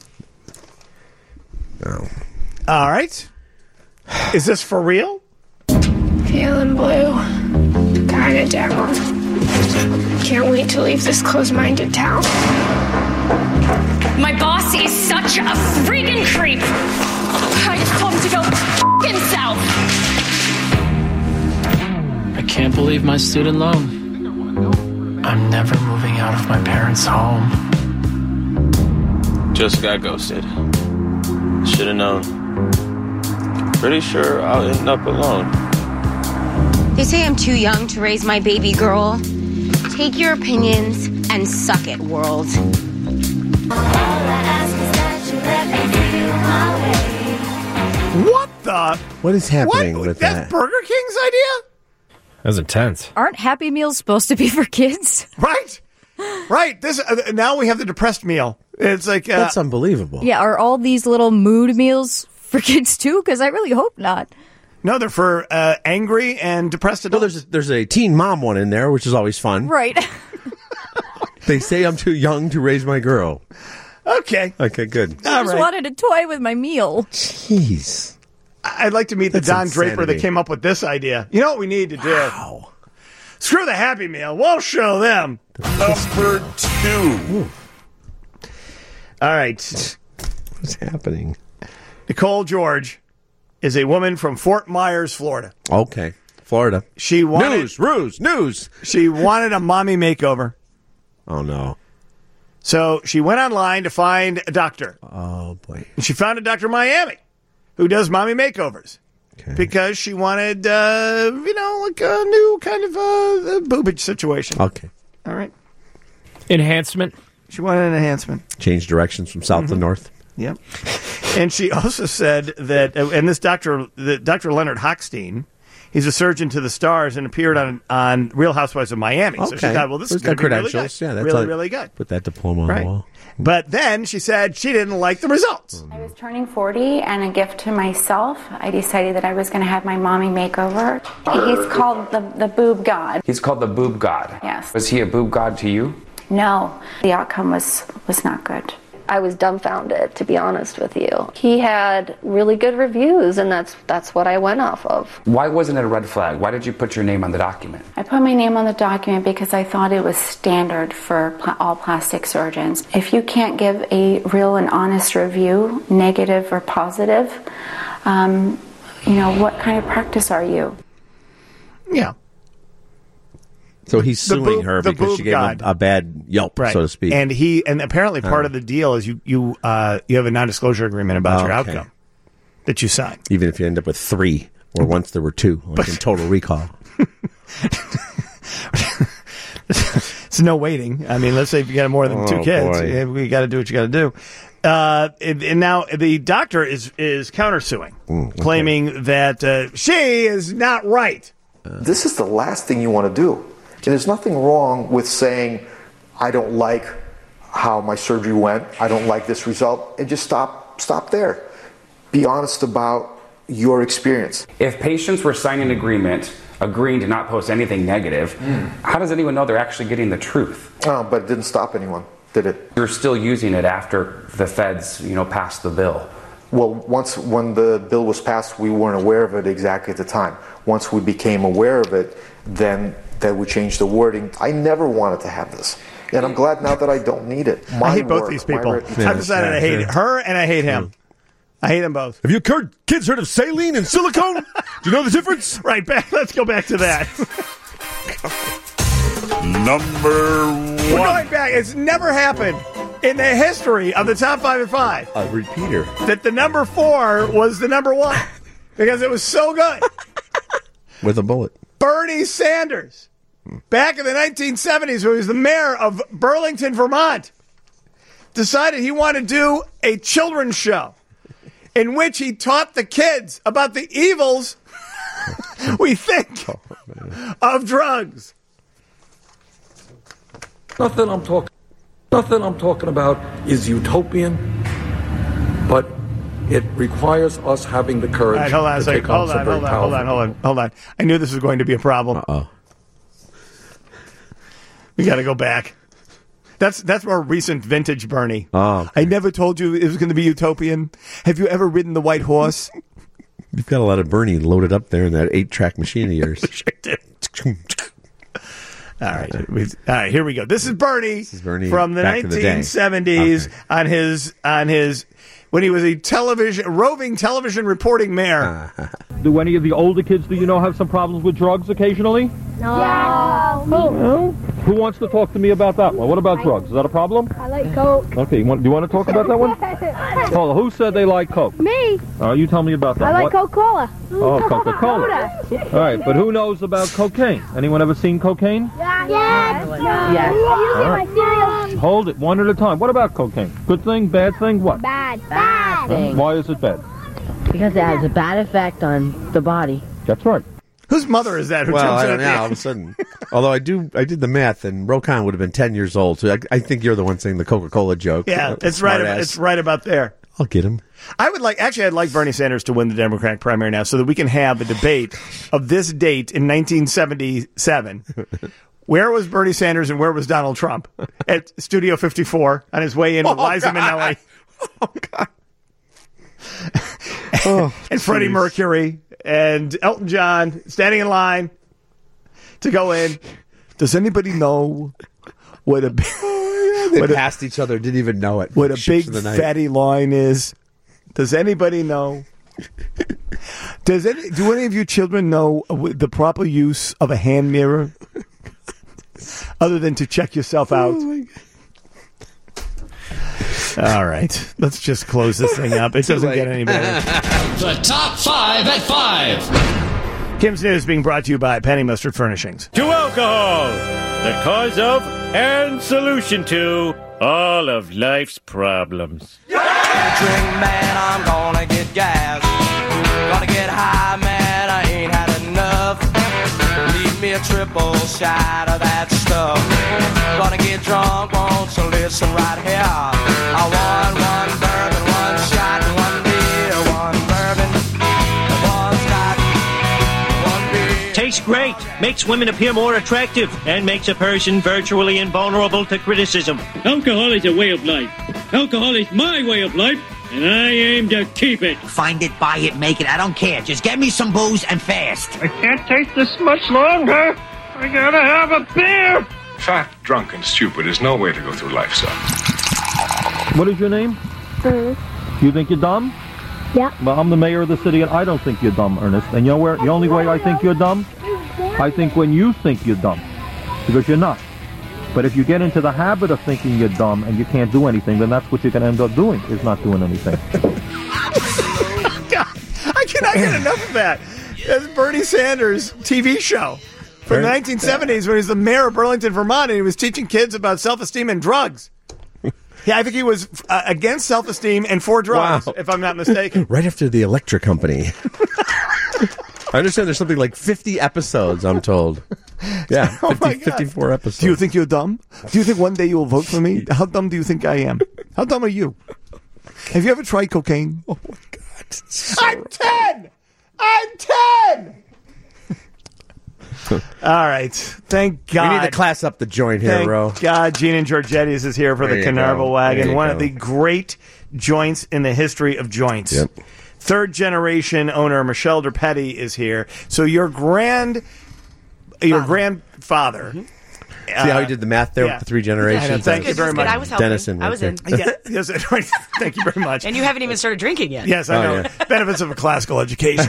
No. All right. Is this for real? Feeling blue. Kinda down. Can't wait to leave this closed-minded town. My boss is such a freaking creep. I just told him to go f***ing south. I can't believe my student loan. I'm never moving out of my parents' home. Just got ghosted. Should've known. Pretty sure I'll end up alone. They say I'm too young to raise my baby girl. Take your opinions and suck it, world. What the? What is happening with that? That's Burger King's idea? That was intense. Aren't Happy Meals supposed to be for kids? Right. Right. This now we have the depressed meal. It's like that's unbelievable. Yeah, are all these little mood meals for kids too? Because I really hope not. No, they're for angry and depressed adults. Well, there's a teen mom one in there, which is always fun. Right. They say I'm too young to raise my girl. Okay. Okay, good. I just wanted a toy with my meal. Jeez. I'd like to meet the Don Draper that came up with this idea. You know what we need to do? Wow. Screw the Happy Meal. We'll show them. Number 2. All right. What's happening? Nicole George is a woman from Fort Myers, Florida. Okay. Florida. She wanted news. She wanted a mommy makeover. Oh, no. So she went online to find a doctor. Oh, boy. And she found a Dr. Miami who does mommy makeovers. Okay. Because she wanted, like a new kind of boobage situation. Okay. All right. Enhancement. She wanted an enhancement. Change directions from south to north. Yep. And she also said that, and this Dr. Leonard Hochstein, He's a surgeon to the stars and appeared on Real Housewives of Miami. So she thought, well, this is going to be really good. Yeah, that's really good. Put that diploma on the wall. But then she said she didn't like the results. I was turning 40, and a gift to myself, I decided that I was going to have my mommy makeover. He's called the boob god. He's called the boob god. Yes. Was he a boob god to you? No, the outcome was not good. I was dumbfounded, to be honest with you. He had really good reviews, and that's what I went off of. Why wasn't it a red flag? Why did you put your name on the document? I put my name on the document because I thought it was standard for all plastic surgeons. If you can't give a real and honest review, negative or positive, what kind of practice are you? Yeah. So he's suing her because she gave him a bad Yelp, so to speak. And apparently part of the deal is you have a non-disclosure agreement about your outcome that you sign. Even if you end up with 3, or once there were 2, like in Total Recall. It's no waiting. I mean, let's say if you got more than 2 kids, we got to do what you got to do. And now the doctor is countersuing, claiming that she is not right. This is the last thing you want to do. And there's nothing wrong with saying, I don't like how my surgery went, I don't like this result, and just stop there. Be honest about your experience. If patients were signing an agreement agreeing to not post anything negative, how does anyone know they're actually getting the truth? But it didn't stop anyone, did it? You're still using it after the feds, passed the bill. Well, when the bill was passed, we weren't aware of it exactly at the time. Once we became aware of it, then that we changed the wording. I never wanted to have this. And I'm glad now that I don't need it. I hate both these people. I've decided I hate her and I hate him. I hate them both. Have you kids heard of saline and silicone? Do you know the difference? Right, let's go back to that. Number 1. We're going back. It's never happened in the history of the top 5 at 5. A repeater. That the number 4 was the number 1. Because it was so good. With a bullet. Bernie Sanders. Back in the 1970s, when he was the mayor of Burlington, Vermont, decided he wanted to do a children's show in which he taught the kids about the evils we think of drugs. Nothing I'm talking about is utopian, but it requires us having the courage to take on some very powerful. Hold on. I knew this was going to be a problem. Uh-oh. We got to go back. That's more recent vintage Bernie. Oh. I never told you it was going to be utopian. Have you ever ridden the white horse? You've got a lot of Bernie loaded up there in that 8-track machine of yours. All right, here we go. This is Bernie from the back in the 1970s on his when he was a roving television reporting mayor. Do any of the older kids do you know have some problems with drugs occasionally? No. No? Who wants to talk to me about that one? What about drugs? Is that a problem? I like Coke. Okay, do you want to talk about that one? Hold on, who said they like Coke? Me. You tell me about that. I like Coca-Cola. Oh, Coca-Cola. All right, but who knows about cocaine? Anyone ever seen cocaine? Yes. All right. Hold it, one at a time. What about cocaine? Good thing, bad thing, what? Bad thing. Why is it bad? Because it has a bad effect on the body. That's right. Whose mother is that? I don't know. All of a sudden, although I did the math, and Rokan would have been 10 years old. So I think you're the one saying the Coca-Cola joke. Yeah, it's right. It's right about there. I'll get him. I'd like Bernie Sanders to win the Democratic primary now, so that we can have a debate of this date in 1977. Where was Bernie Sanders and where was Donald Trump? At Studio 54 on his way in with Liza Minnelli. Oh, God. And Freddie Mercury and Elton John standing in line to go in. Does anybody know what a they passed each other, didn't even know it. What a big fatty line is? Does anybody know? Do any of you children know the proper use of a hand mirror other than to check yourself out? All right, let's just close this thing up. It doesn't get any better. The top 5 at 5. Kim's News being brought to you by Penny Mustard Furnishings. To alcohol, the cause of and solution to all of life's problems. Drink, man, I'm gonna get gas. Gonna get high, man, I ain't had enough. a triple shot of that stuff. Gonna get drunk, won't you listen right here? I want one bourbon, one shot, one beer, one bourbon, one scotch, one beer. Tastes great, makes women appear more attractive, and makes a person virtually invulnerable to criticism. Alcohol is a way of life. Alcohol is my way of life, and I aim to keep it. Find it, buy it, make it. I don't care. Just get me some booze and fast. I can't take this much longer. I gotta have a beer. Fat, drunk, and stupid is no way to go through life, son. What is your name? Ernest. You think you're dumb? Yeah. Well, I'm the mayor of the city, and I don't think you're dumb, Ernest. And you know where? The only way I think you're dumb? I think when you think you're dumb. Because you're not. But if you get into the habit of thinking you're dumb and you can't do anything, then that's what you can end up doing, is not doing anything. God, I cannot get enough of that. That's Bernie Sanders' TV show from the 1970s when he was the mayor of Burlington, Vermont, and he was teaching kids about self-esteem and drugs. Yeah, I think he was against self-esteem and for drugs, if I'm not mistaken. Right after the electric company. I understand there's something like 50 episodes, I'm told. Yeah, 54 episodes. Do you think you're dumb? Do you think one day you'll vote for me? How dumb do you think I am? How dumb are you? Have you ever tried cocaine? Oh, my God. I'm 10! I'm 10! All right. Thank God. We need to class up the joint here, Ro. Thank God Gene and Georgetti's is here for the Caernarvon Wagon. One of the great joints in the history of joints. Yep. Third generation owner Michelle Derpetti is here. So your grandfather. See how he did the math there with the three generations? Yeah, thank you very much. I was helping. Dennison. I was in. Yes, thank you very much. And you haven't even started drinking yet. Yes, I know. yeah. Benefits of a classical education.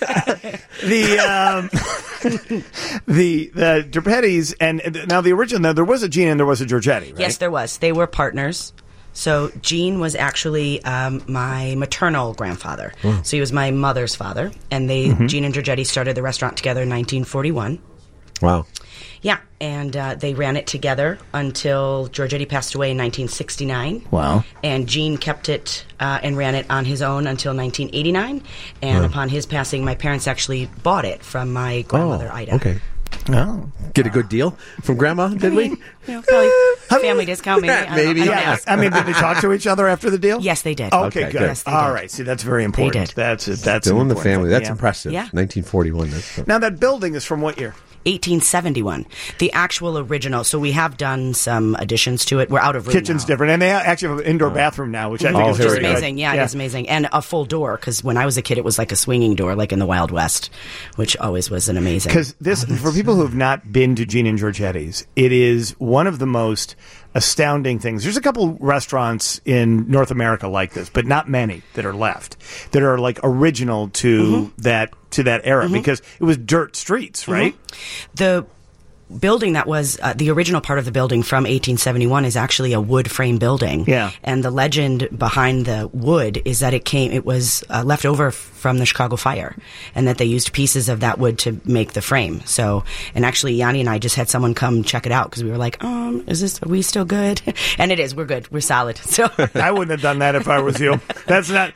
the Derpettis, and now the original, there was a Gene and there was a Georgetti, right? Yes, there was. They were partners. So Gene was actually my maternal grandfather. So he was my mother's father. And Gene and Georgetti started the restaurant together in 1941. Wow. Yeah, and they ran it together until Georgetti passed away in 1969. Wow. And Gene kept it and ran it on his own until 1989. And upon his passing, my parents actually bought it from my grandmother, Ida. Okay. Oh. Get a good deal from Grandma, did we? Probably family discount, maybe. Maybe. I mean, did they talk to each other after the deal? Yes, they did. Okay, good. Yes, they all did. right. See, that's very important. They did. That's Still in the important family. thing, That's yeah. impressive. Yeah. 1941. Now, that building is from what year? 1871. The actual original. So we have done some additions to it. We're out of room Kitchen's now. different, and they actually have an indoor bathroom now, which I think is Which is very amazing. good. Yeah, it is amazing. And a full door, because when I was a kid, it was like a swinging door, like in the Wild West, which always was an amazing. Because this, for people who have not been to Gene and Georgetti's, it is one of the most astounding things. There's a couple restaurants in North America like this, but not many that are left that are like original to that era, because it was dirt streets, right? The building that was the original part of the building from 1871 is actually a wood frame building. Yeah. And the legend behind the wood is that it was left over from the Chicago fire, and that they used pieces of that wood to make the frame. So, and actually Yanni and I just had someone come check it out because we were like, are we still good? And it is, we're good. We're solid. So I wouldn't have done that if I was you. That's not,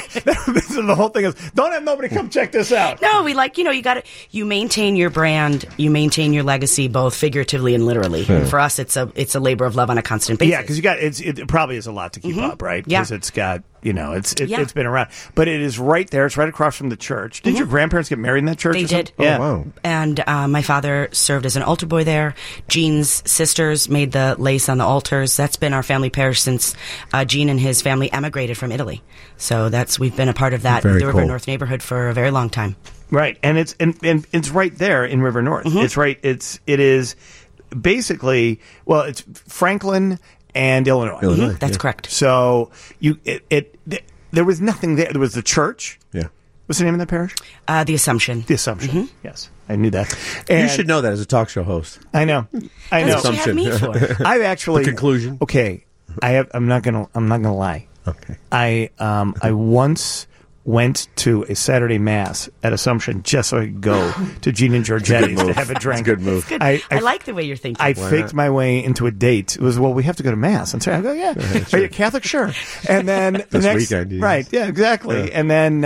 the whole thing is, don't have nobody come check this out. No, we you maintain your brand, you maintain your legacy, both figuratively and literally. And for us, it's a labor of love on a constant basis. Yeah, because it probably is a lot to keep up, right? Yeah. Because it's got, it's been around. But it is right there. It's right across from the church. Did your grandparents get married in that church? They did. Yeah. Oh, wow. And my father served as an altar boy there. Gene's sisters made the lace on the altars. That's been our family parish since Gene and his family emigrated from Italy. So we've been a part of that, Very the River cool. North neighborhood for a very long time. Right. And it's right there in River North. It's right. It is basically, well, it's Franklin and Illinois. That's correct. So there was nothing there. There was the church. Yeah. What's the name of that parish? The Assumption. The Assumption. Yes, I knew that. And You should know that as a talk show host. I know. That's what you have me for. I've actually The conclusion. Okay, I'm not gonna lie. Okay. I once went to a Saturday Mass at Assumption just so I could go to Gene and Georgetti's to have a drink. That's a good move. Good. I like the way you're thinking. I faked my way into a date. It was, well, we have to go to Mass. And so I go, yeah. Are you Catholic? Sure. And then the next weekend, right, yeah, exactly. Yeah. And then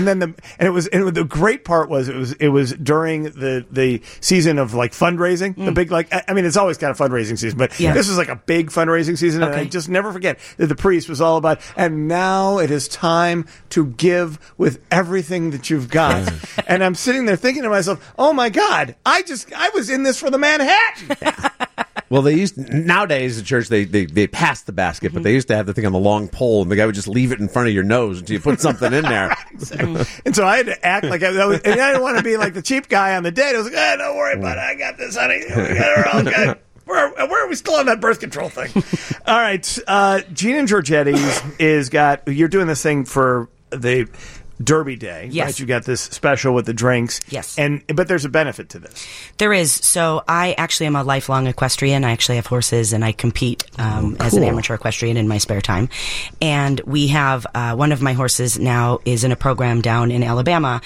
the great part was it was during the season of like fundraising, the big it's always kind of fundraising season, but this was like a big fundraising season, and I just never forget that the priest was all about, and now it is time to give with everything that you've got. And I'm sitting there thinking to myself, oh my God, I was in this for the Manhattan. Well, nowadays the church they pass the basket, but they used to have the thing on the long pole, and the guy would just leave it in front of your nose until you put something in there. Exactly. And so I had to act like and I didn't want to be like the cheap guy on the date. I was like, don't worry about it, I got this, honey. We're all good. Where are we still on that birth control thing? All right, Gene and Georgetti's you're doing this thing for the Derby Day, yes. Right? You got this special with the drinks. Yes. But there's a benefit to this. There is. So I actually am a lifelong equestrian. I actually have horses, and I compete as an amateur equestrian in my spare time. And we have one of my horses now is in a program down in Alabama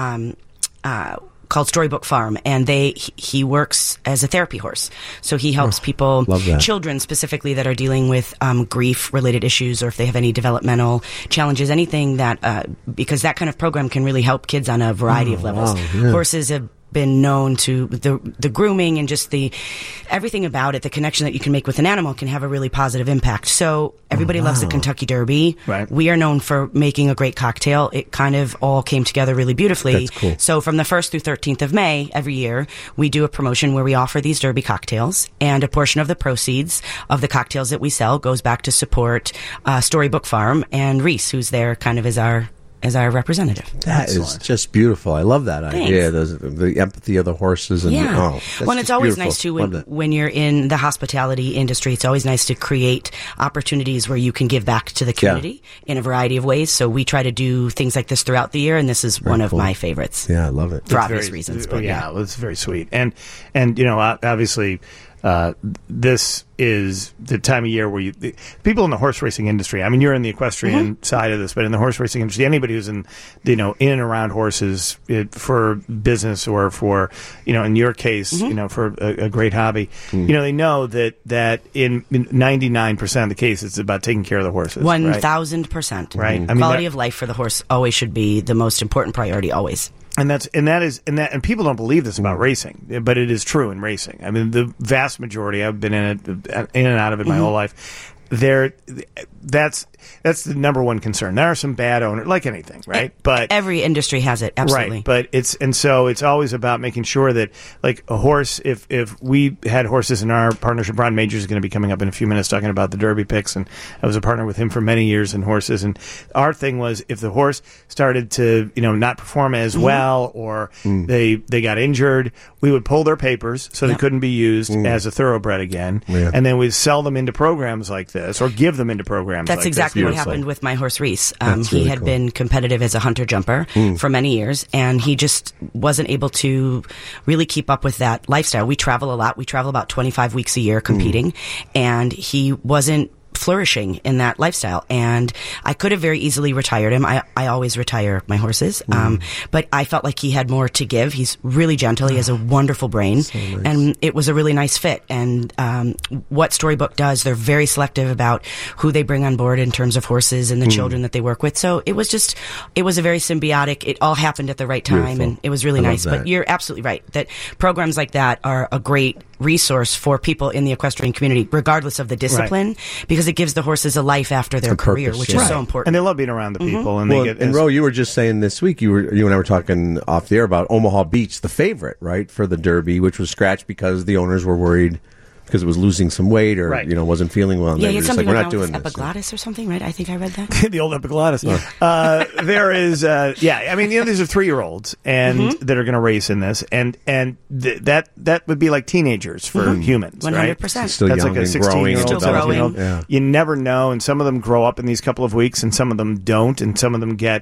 called Storybook Farm, and he works as a therapy horse. So he helps people, children specifically, that are dealing with grief-related issues, or if they have any developmental challenges, anything that, because that kind of program can really help kids on a variety of levels. Wow, yeah. Horses have been known to the grooming and just the everything about it, the connection that you can make with an animal can have a really positive impact. So everybody loves the Kentucky Derby. Right. We are known for making a great cocktail. It kind of all came together really beautifully. That's cool. So from the 1st through 13th of May every year, we do a promotion where we offer these Derby cocktails, and a portion of the proceeds of the cocktails that we sell goes back to support Storybook Farm and Reese, who's there kind of as our representative. That is just beautiful. I love that idea. The empathy of the horses. And well, and it's always nice too when you're in the hospitality industry. It's always nice to create opportunities where you can give back to the community in a variety of ways. So we try to do things like this throughout the year, and this is one of my favorites. Yeah, I love it for obvious reasons. But it's very sweet, and obviously. This is the time of year where people in the horse racing industry, I mean, you're in the equestrian side of this, but in the horse racing industry, anybody who's in and around horses for business or for, in your case, for a great hobby, they know that in 99% of the case, it's about taking care of the horses. 1,000%. Right. I mean, quality of life for the horse always should be the most important priority, always. And people don't believe this about racing, but it is true in racing. I mean, the vast majority, I've been in and out of it my whole life. That's the number one concern. There are some bad owners, like anything, right? But every industry has it, absolutely. Right, but it's always about making sure that, like a horse, if we had horses in our partnership, Ron Majors is going to be coming up in a few minutes talking about the Derby picks, and I was a partner with him for many years in horses, and our thing was if the horse started to, not perform as well, or they got injured, we would pull their papers so they couldn't be used as a thoroughbred again, and then we'd sell them into programs like this, or give them into programs That's like exactly this. what happened with my horse Reese. He had been competitive as a hunter jumper for many years, and he just wasn't able to really keep up with that lifestyle. We travel a lot. We travel about 25 weeks a year competing, and he wasn't flourishing in that lifestyle, and I could have very easily retired him. I always retire my horses, but I felt like he had more to give. He's really gentle. He has a wonderful brain, and it was a really nice fit. And what Storybook does, they're very selective about who they bring on board in terms of horses and the children that they work with. So it was a very symbiotic. It all happened at the right time, and it was really nice. But you're absolutely right that programs like that are a great resource for people in the equestrian community, regardless of the discipline, because it gives the horses a life after their career, which is so important. And they love being around the people. And Ro, you were just saying this week, you and I were talking off the air about Omaha Beach, the favorite, right, for the Derby, which was scratched because the owners were worried because it was losing some weight or wasn't feeling well. And yeah, they were just like, we're not doing this. Epiglottis or something, right? I think I read that. The old epiglottis. Yeah. There is, I mean, these are 3-year-olds and that are going to race in this, and that would be like teenagers for humans, 100%. Right? 100%. Still That's young like a and growing. 16-year-old, Still growing. Yeah. You never know, and some of them grow up in these couple of weeks, and some of them don't, and some of them get,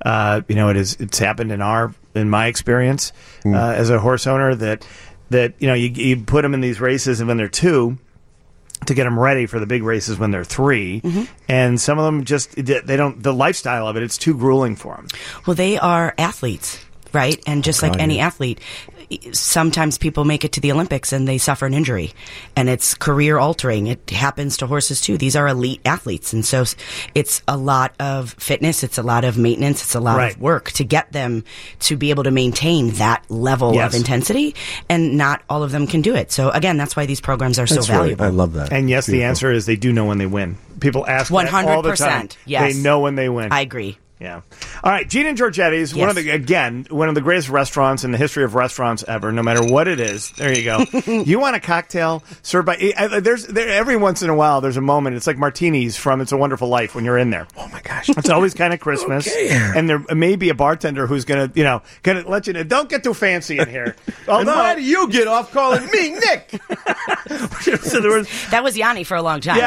it's happened in my experience as a horse owner that you put them in these races, and when they're 2. to get them ready for the big races when they're 3. And some of them just, they don't, the lifestyle of it, it's too grueling for them. Well, they are athletes, right? And just like any athlete, sometimes people make it to the Olympics and they suffer an injury, and it's career altering. It happens to horses too. These are elite athletes, and so it's a lot of fitness, it's a lot of maintenance, it's a lot of work to get them to be able to maintain that level of intensity, and not all of them can do it. So again, that's why these programs are so valuable. I love that. And yes, the answer is they do know when they win. People ask that all the time. 100%. Yes. They know when they win. I agree. Yeah. All right, Gene and Giorgetti's, one of the greatest restaurants in the history of restaurants ever, no matter what it is. There you go. You want a cocktail served by every once in a while there's a moment, it's like martinis from It's a Wonderful Life when you're in there. Oh my gosh. It's always kind of Christmas. And there may be a bartender who's going to let you know, don't get too fancy in here. And why do you get off calling me Nick? So that was Yanni for a long time.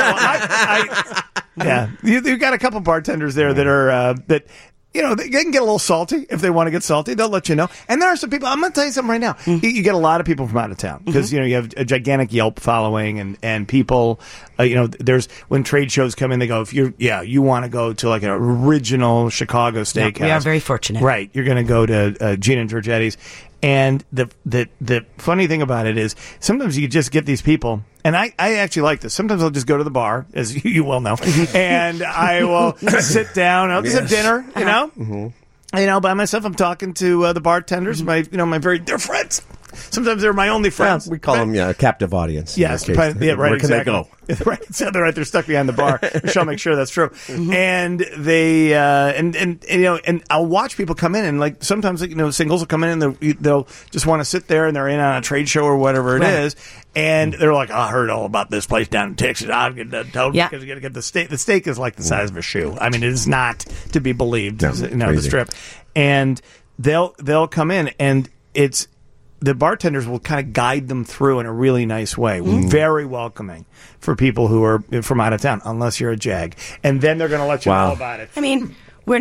Yeah, you got a couple bartenders there that are they can get a little salty if they want to get salty. They'll let you know. And there are some people. I'm going to tell you something right now. You get a lot of people from out of town because you have a gigantic Yelp following, and people. There's when trade shows come in, they go, if you want to go to like an original Chicago steakhouse. We are very fortunate, right? You're going to go to Gene and Giorgetti's. And the funny thing about it is sometimes you just get these people, and I actually like this. Sometimes I'll just go to the bar, as you well know, and I will sit down. I'll just have dinner, by myself. I'm talking to the bartenders, my very dear friends. Sometimes they're my only friends. We call them a captive audience. Yes, right. Where can they go? Right, so they're they're stuck behind the bar. Michelle, make sure that's true. And they and I'll watch people come in, and like sometimes singles will come in and they'll just want to sit there, and they're in on a trade show or whatever it is, and they're like, I heard all about this place down in Texas. I'll get that told because you got to get the steak. The steak is like the size of a shoe. I mean, it is not to be believed. The strip, and they'll come in, and it's. The bartenders will kind of guide them through in a really nice way. Very welcoming for people who are from out of town, unless you're a jag. And then they're going to let you know about it. I mean, we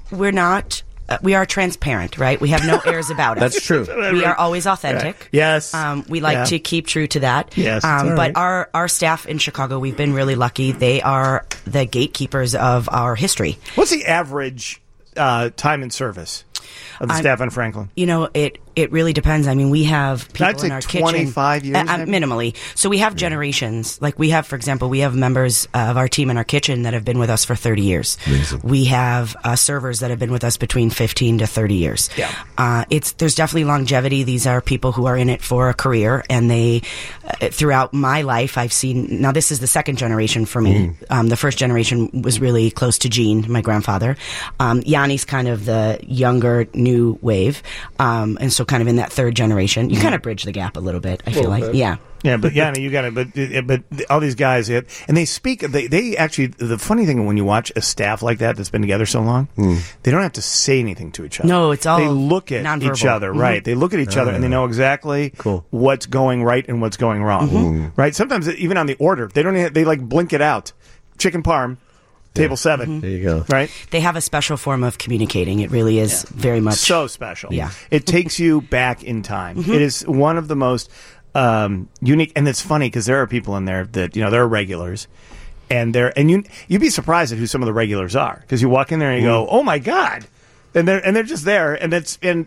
are transparent, right? We have no airs about it. That's true. We are always authentic. Yes. We like to keep true to that. Yes. But our staff in Chicago, we've been really lucky. They are the gatekeepers of our history. What's the average time in service of the staff on Franklin? It really depends. I mean, we have people in our kitchen. 25 years? Minimally. So we have generations. Like we have, for example, we have members of our team in our kitchen that have been with us for 30 years. Amazing. We have servers that have been with us between 15 to 30 years. Yeah. There's definitely longevity. These are people who are in it for a career, and they, throughout my life, I've seen, now this is the second generation for me. The first generation was really close to Gene, my grandfather. Yanni's kind of the younger, new wave. And so kind of in that third generation, you kind of bridge the gap a little bit, I feel like. Yeah. Yeah, but Yanni, you got it. But all these guys, and they speak. They actually. The funny thing when you watch a staff like that that's been together so long, they don't have to say anything to each other. No, it's all they look at nonverbal. each other, right? They look at each other and they know exactly what's going right and what's going wrong, right? Sometimes even on the order, they don't. They like blink it out. Chicken parm. Table 7. There you go. Right? They have a special form of communicating. It really is very much. So special. Yeah. It takes you back in time. It is one of the most unique. And it's funny because there are people in there that, they're regulars. And you'd be surprised at who some of the regulars are. Because you walk in there and you go, oh my God. And they're just there, and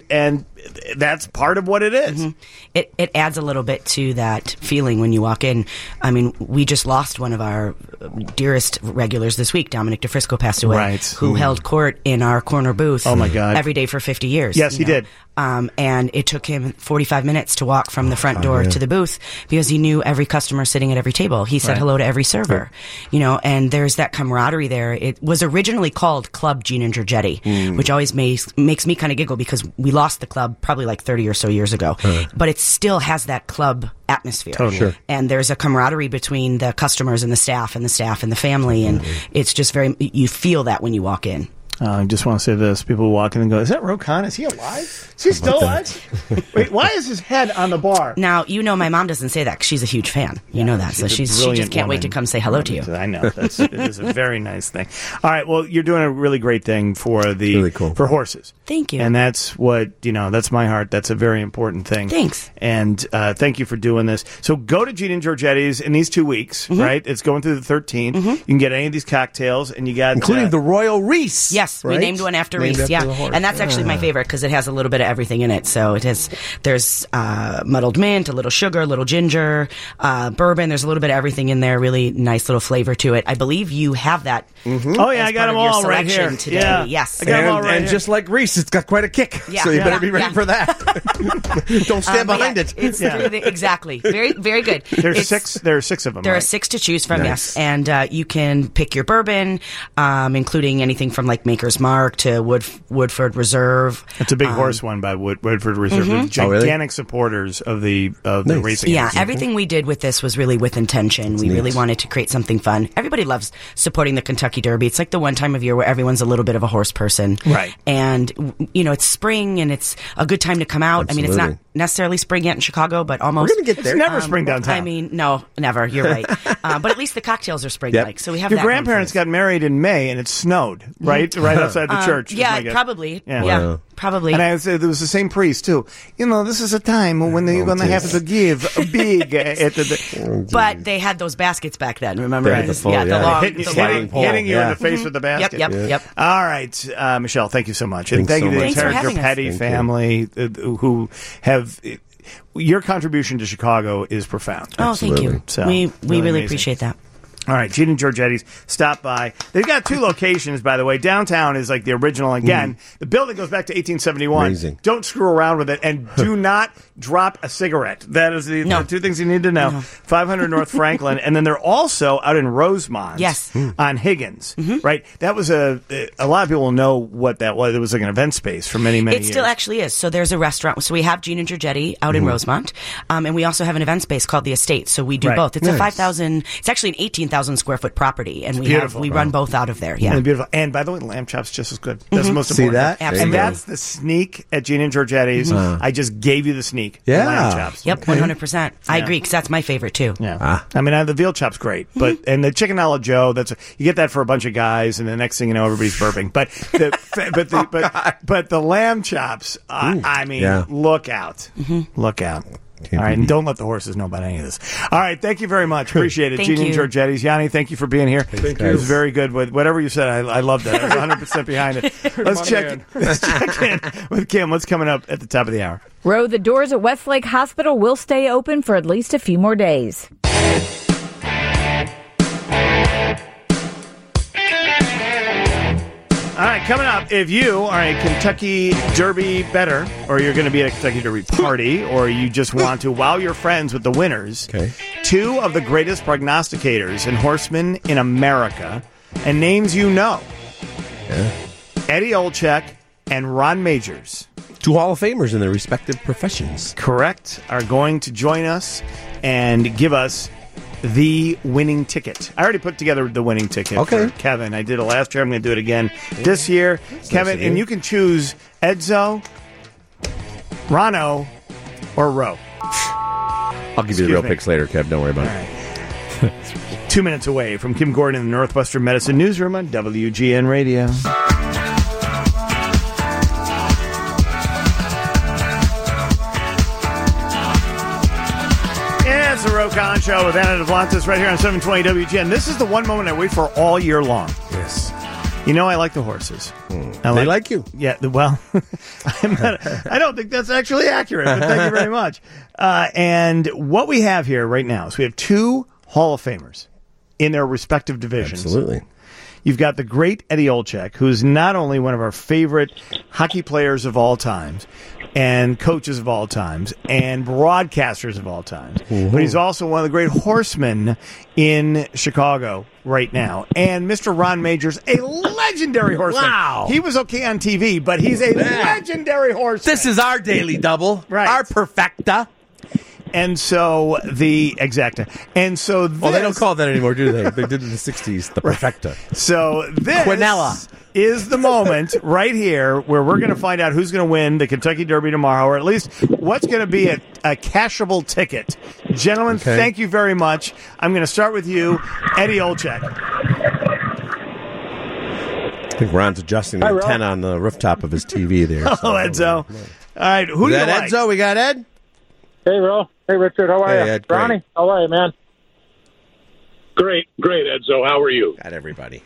that's part of what it is. It adds a little bit to that feeling when you walk in. I mean, we just lost one of our dearest regulars this week. Dominic DeFrisco passed away, who held court in our corner booth. Oh my God! Every day for 50 years. Yes, he did. And it took him 45 minutes to walk from the front door to the booth because he knew every customer sitting at every table. He said hello to every server, and there's that camaraderie there. It was originally called Club Gene and Giorgetti, which always makes me kind of giggle because we lost the club probably like 30 or so years ago, but it still has that club atmosphere. Totally. Sure. And there's a camaraderie between the customers and the staff and the family, and it's just you feel that when you walk in. I just want to say this. People walk in and go, is that Rokan? Is he alive? Is he still alive? Wait, why is his head on the bar? Now, you know my mom doesn't say that 'cause she's a huge fan. You know that. So she just can't wait to come say hello to you. I know. It is a very nice thing. All right. Well, you're doing a really great thing for for horses. Thank you. And that's what, that's my heart. That's a very important thing. Thanks. And thank you for doing this. So go to Gene and Giorgetti's in these 2 weeks, right? It's going through the 13th. You can get any of these cocktails, and you got... Including the Royal Reese. Yes, right? we named one after Reese, and that's actually my favorite because it has a little bit of everything in it. So there's muddled mint, a little sugar, a little ginger, bourbon. There's a little bit of everything in there. Really nice little flavor to it. I believe you have that. Oh yeah, I got them all right here today. Yeah. Yes, I got them all right and here. Just like Reese, it's got quite a kick. Yeah. So you better be ready for that. Don't stand behind it. It's exactly very, very good. There's 6. There are 6 of them. There right? are 6 to choose from. Yes, and you can pick your bourbon, including anything from like Maker's Mark to Woodford Reserve. It's a big horse one by Woodford Reserve. With gigantic supporters of the racing. Yeah, everything we did with this was really with intention. We really wanted to create something fun. Everybody loves supporting the Kentucky Derby. It's like the one time of year where everyone's a little bit of a horse person. Right. And, it's spring and it's a good time to come out. Absolutely. I mean, it's not necessarily spring yet in Chicago, but almost. We're going to get there. It's never spring downtown. I mean, no, never. You're right. But at least the cocktails are spring-like. So we have Your that grandparents got married in May and it snowed, right? Right outside the church. Yeah, probably. Yeah. Yeah, probably. And I would say there was the same priest, too. This is a time when you're going to have to give a big... But they had those baskets back then, remember? Hitting you in the face with the basket. Yep. All right, Michelle, thank you so much. And thank you to the entire Geppetti family who have... Your contribution to Chicago is profound. Oh, thank you. So, we really amazing. appreciate that. All right, Gene and Giorgetti's, stop by. They've got 2 locations, by the way. Downtown is like the original. Again, the building goes back to 1871. Amazing. Don't screw around with it, and do not drop a cigarette. That is the 2 things you need to know. 500 North Franklin, and then they're also out in Rosemont. Yes. On Higgins, right? That was a lot of people know what that was. It was like an event space for many, many years. It still actually is. So there's a restaurant. So we have Gene and Giorgetti out in Rosemont, and we also have an event space called the Estate. So we do both. It's a 5,000. It's actually an 18,000 square foot property, and we run both out of there. Yeah, and beautiful. And by the way, lamb chops just as good. That's the most See important. that? Absolutely. And that's the sneak at Gene and Giorgetti's. I just gave you the sneak. Yeah. The lamb chops. Yep, 100%. I agree because that's my favorite too. Yeah. I mean, the veal chop's great, but and the chicken a la Joe. You get that for a bunch of guys, and the next thing you know, everybody's burping. But the lamb chops. I mean, look out, look out. All right, and don't let the horses know about any of this. All right, thank you very much. Appreciate it. Gene and Giorgetti's. Yanni, thank you for being here. It was very good. Whatever you said, I loved it. I was 100% behind it. Let's check in with Kim. What's coming up at the top of the hour? Ro, the doors at Westlake Hospital will stay open for at least a few more days. All right, coming up, if you are a Kentucky Derby bettor, or you're going to be at a Kentucky Derby party, or you just want to wow your friends with the winners, 2 of the greatest prognosticators and horsemen in America, and names you know, Eddie Olczyk and Ron Majors. 2 Hall of Famers in their respective professions. Correct, are going to join us and give us the winning ticket. I already put together the winning ticket for Kevin. I did it last year. I'm going to do it again this year. That's Kevin, and you can choose Edzo, Rano, or Ro. I'll give you the real picks later, Kev. Don't worry about it. 2 minutes away from Kim Gordon in the Northwestern Medicine Newsroom on WGN Radio. It's the Rokan Show with Anna Devlantis right here on 720 WGN. This is the one moment I wait for all year long. Yes. You know I like the horses. They like you. Yeah, well, I don't think that's actually accurate, but thank you very much. And what we have here right now is we have 2 Hall of Famers in their respective divisions. Absolutely. You've got the great Eddie Olczyk, who's not only one of our favorite hockey players of all times, and coaches of all times, and broadcasters of all times, but he's also one of the great horsemen in Chicago right now. And Mr. Ron Majors, a legendary horseman. Wow. He was okay on TV, but he's a legendary horseman. This is our daily double. Right. Our perfecta. And so the exacta. And so this, they don't call it that anymore, do they? They did it in the 60s, the perfecta. So this Quinella is the moment right here where we're going to find out who's going to win the Kentucky Derby tomorrow, or at least what's going to be a cashable ticket. Gentlemen, thank you very much. I'm going to start with you, Eddie Olczyk. I think Ron's adjusting the antenna on the rooftop of his TV there. Oh, Edzo. All right, who do you like? Edzo? We got Ed? Hey, Ro. Hey, Richard. How are you? Ed, Ronnie, how are you, man? Great, Edzo. How are you? Got everybody.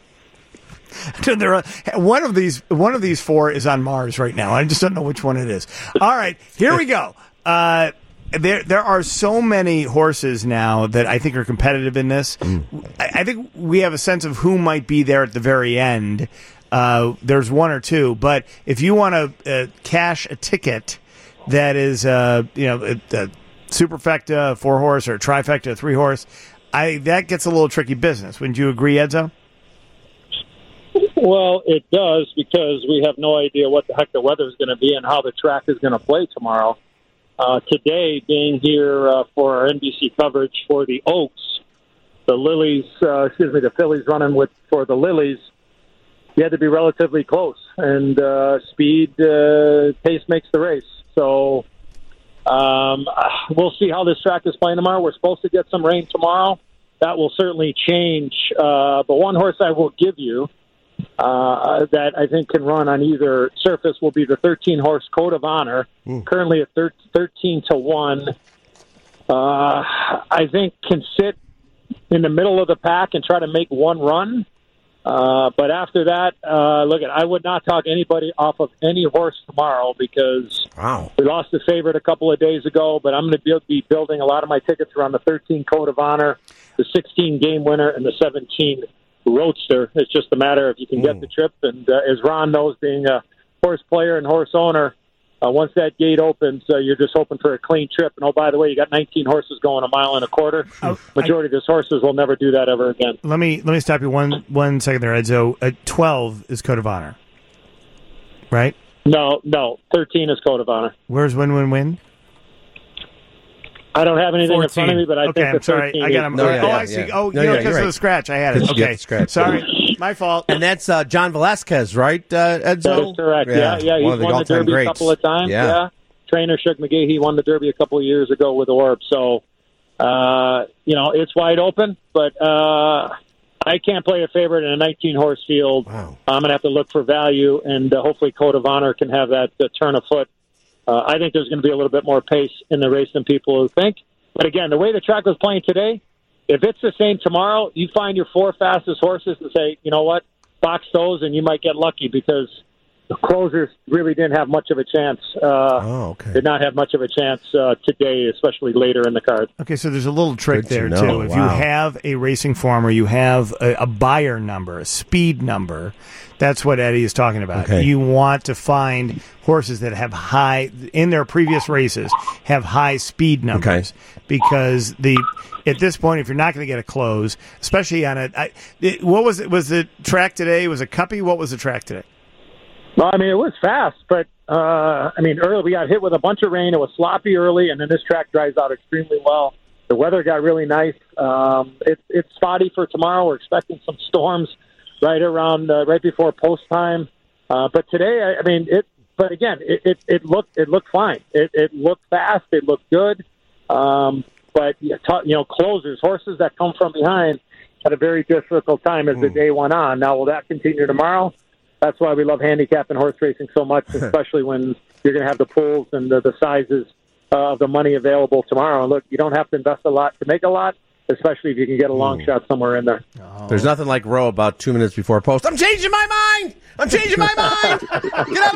One of these four is on Mars right now. I just don't know which one it is. All right, here we go. There are so many horses now that I think are competitive in this. I think we have a sense of who might be there at the very end. There's one or two, but if you want to cash a ticket that is, a superfecta, 4-horse, or a trifecta, 3-horse, that gets a little tricky business. Wouldn't you agree, Edzo? Well, it does, because we have no idea what the heck the weather is going to be and how the track is going to play tomorrow. Today, being here for our NBC coverage for the Oaks, the fillies running for the Lilies, you had to be relatively close, and speed, pace makes the race. So we'll see how this track is playing tomorrow. We're supposed to get some rain tomorrow. That will certainly change. But one horse I will give you that I think can run on either surface will be the 13-horse Code of Honor, currently at 13-1. I think can sit in the middle of the pack and try to make one run. But after that, I would not talk anybody off of any horse tomorrow, because we lost a favorite a couple of days ago, but I'm going to be building a lot of my tickets around the 13 Code of Honor, the 16 Game Winner, and the 17 Roadster. It's just a matter if you can get the trip. And as Ron knows, being a horse player and horse owner, once that gate opens, you're just hoping for a clean trip. And, oh, by the way, you got 19 horses going 1.25 miles. Majority of these horses will never do that ever again. Let me stop you one second there, Edzo. 12 is Code of Honor, right? No. 13 is Code of Honor. Where's Win? I don't have anything 14. in front of me, but I think I'm sorry. I got him. I see. Oh, because of the scratch, I had it. Okay, sorry, my fault. And that's John Velasquez, right, Edzo? That is correct. Yeah. He's won the Derby a couple of times. Yeah. Trainer Shug McGahee won the Derby a couple of years ago with Orb. So, it's wide open, but I can't play a favorite in a 19-horse field. Wow. I'm going to have to look for value, and hopefully Code of Honor can have that turn of foot. I think there's going to be a little bit more pace in the race than people think. But again, the way the track was playing today, if it's the same tomorrow, you find your 4 fastest horses and say, you know what, box those, and you might get lucky, because the closers really didn't have much of a chance. Did not have much of a chance today, especially later in the card. Okay, so there's a little trick there, too. If you have a racing form, or you have a buyer number, a speed number, that's what Eddie is talking about. Okay. You want to find horses that have high, in their previous races, have high speed numbers. Okay. Because at this point, if you're not going to get a close, especially on what was it? Was the track today? Was it Cuppy? What was the track today? Well, it was fast, but, early we got hit with a bunch of rain. It was sloppy early, and then this track dries out extremely well. The weather got really nice. It's spotty for tomorrow. We're expecting some storms right before post time. But today, it looked fine. It looked fast. It looked good. But closers, horses that come from behind, had a very difficult time as the day went on. Now, will that continue tomorrow? That's why we love handicapping horse racing so much, especially when you're going to have the pools and the sizes of the money available tomorrow. And look, you don't have to invest a lot to make a lot, especially if you can get a long shot somewhere in there. Oh. There's nothing like Roe about 2 minutes before post. I'm changing my mind! Get out of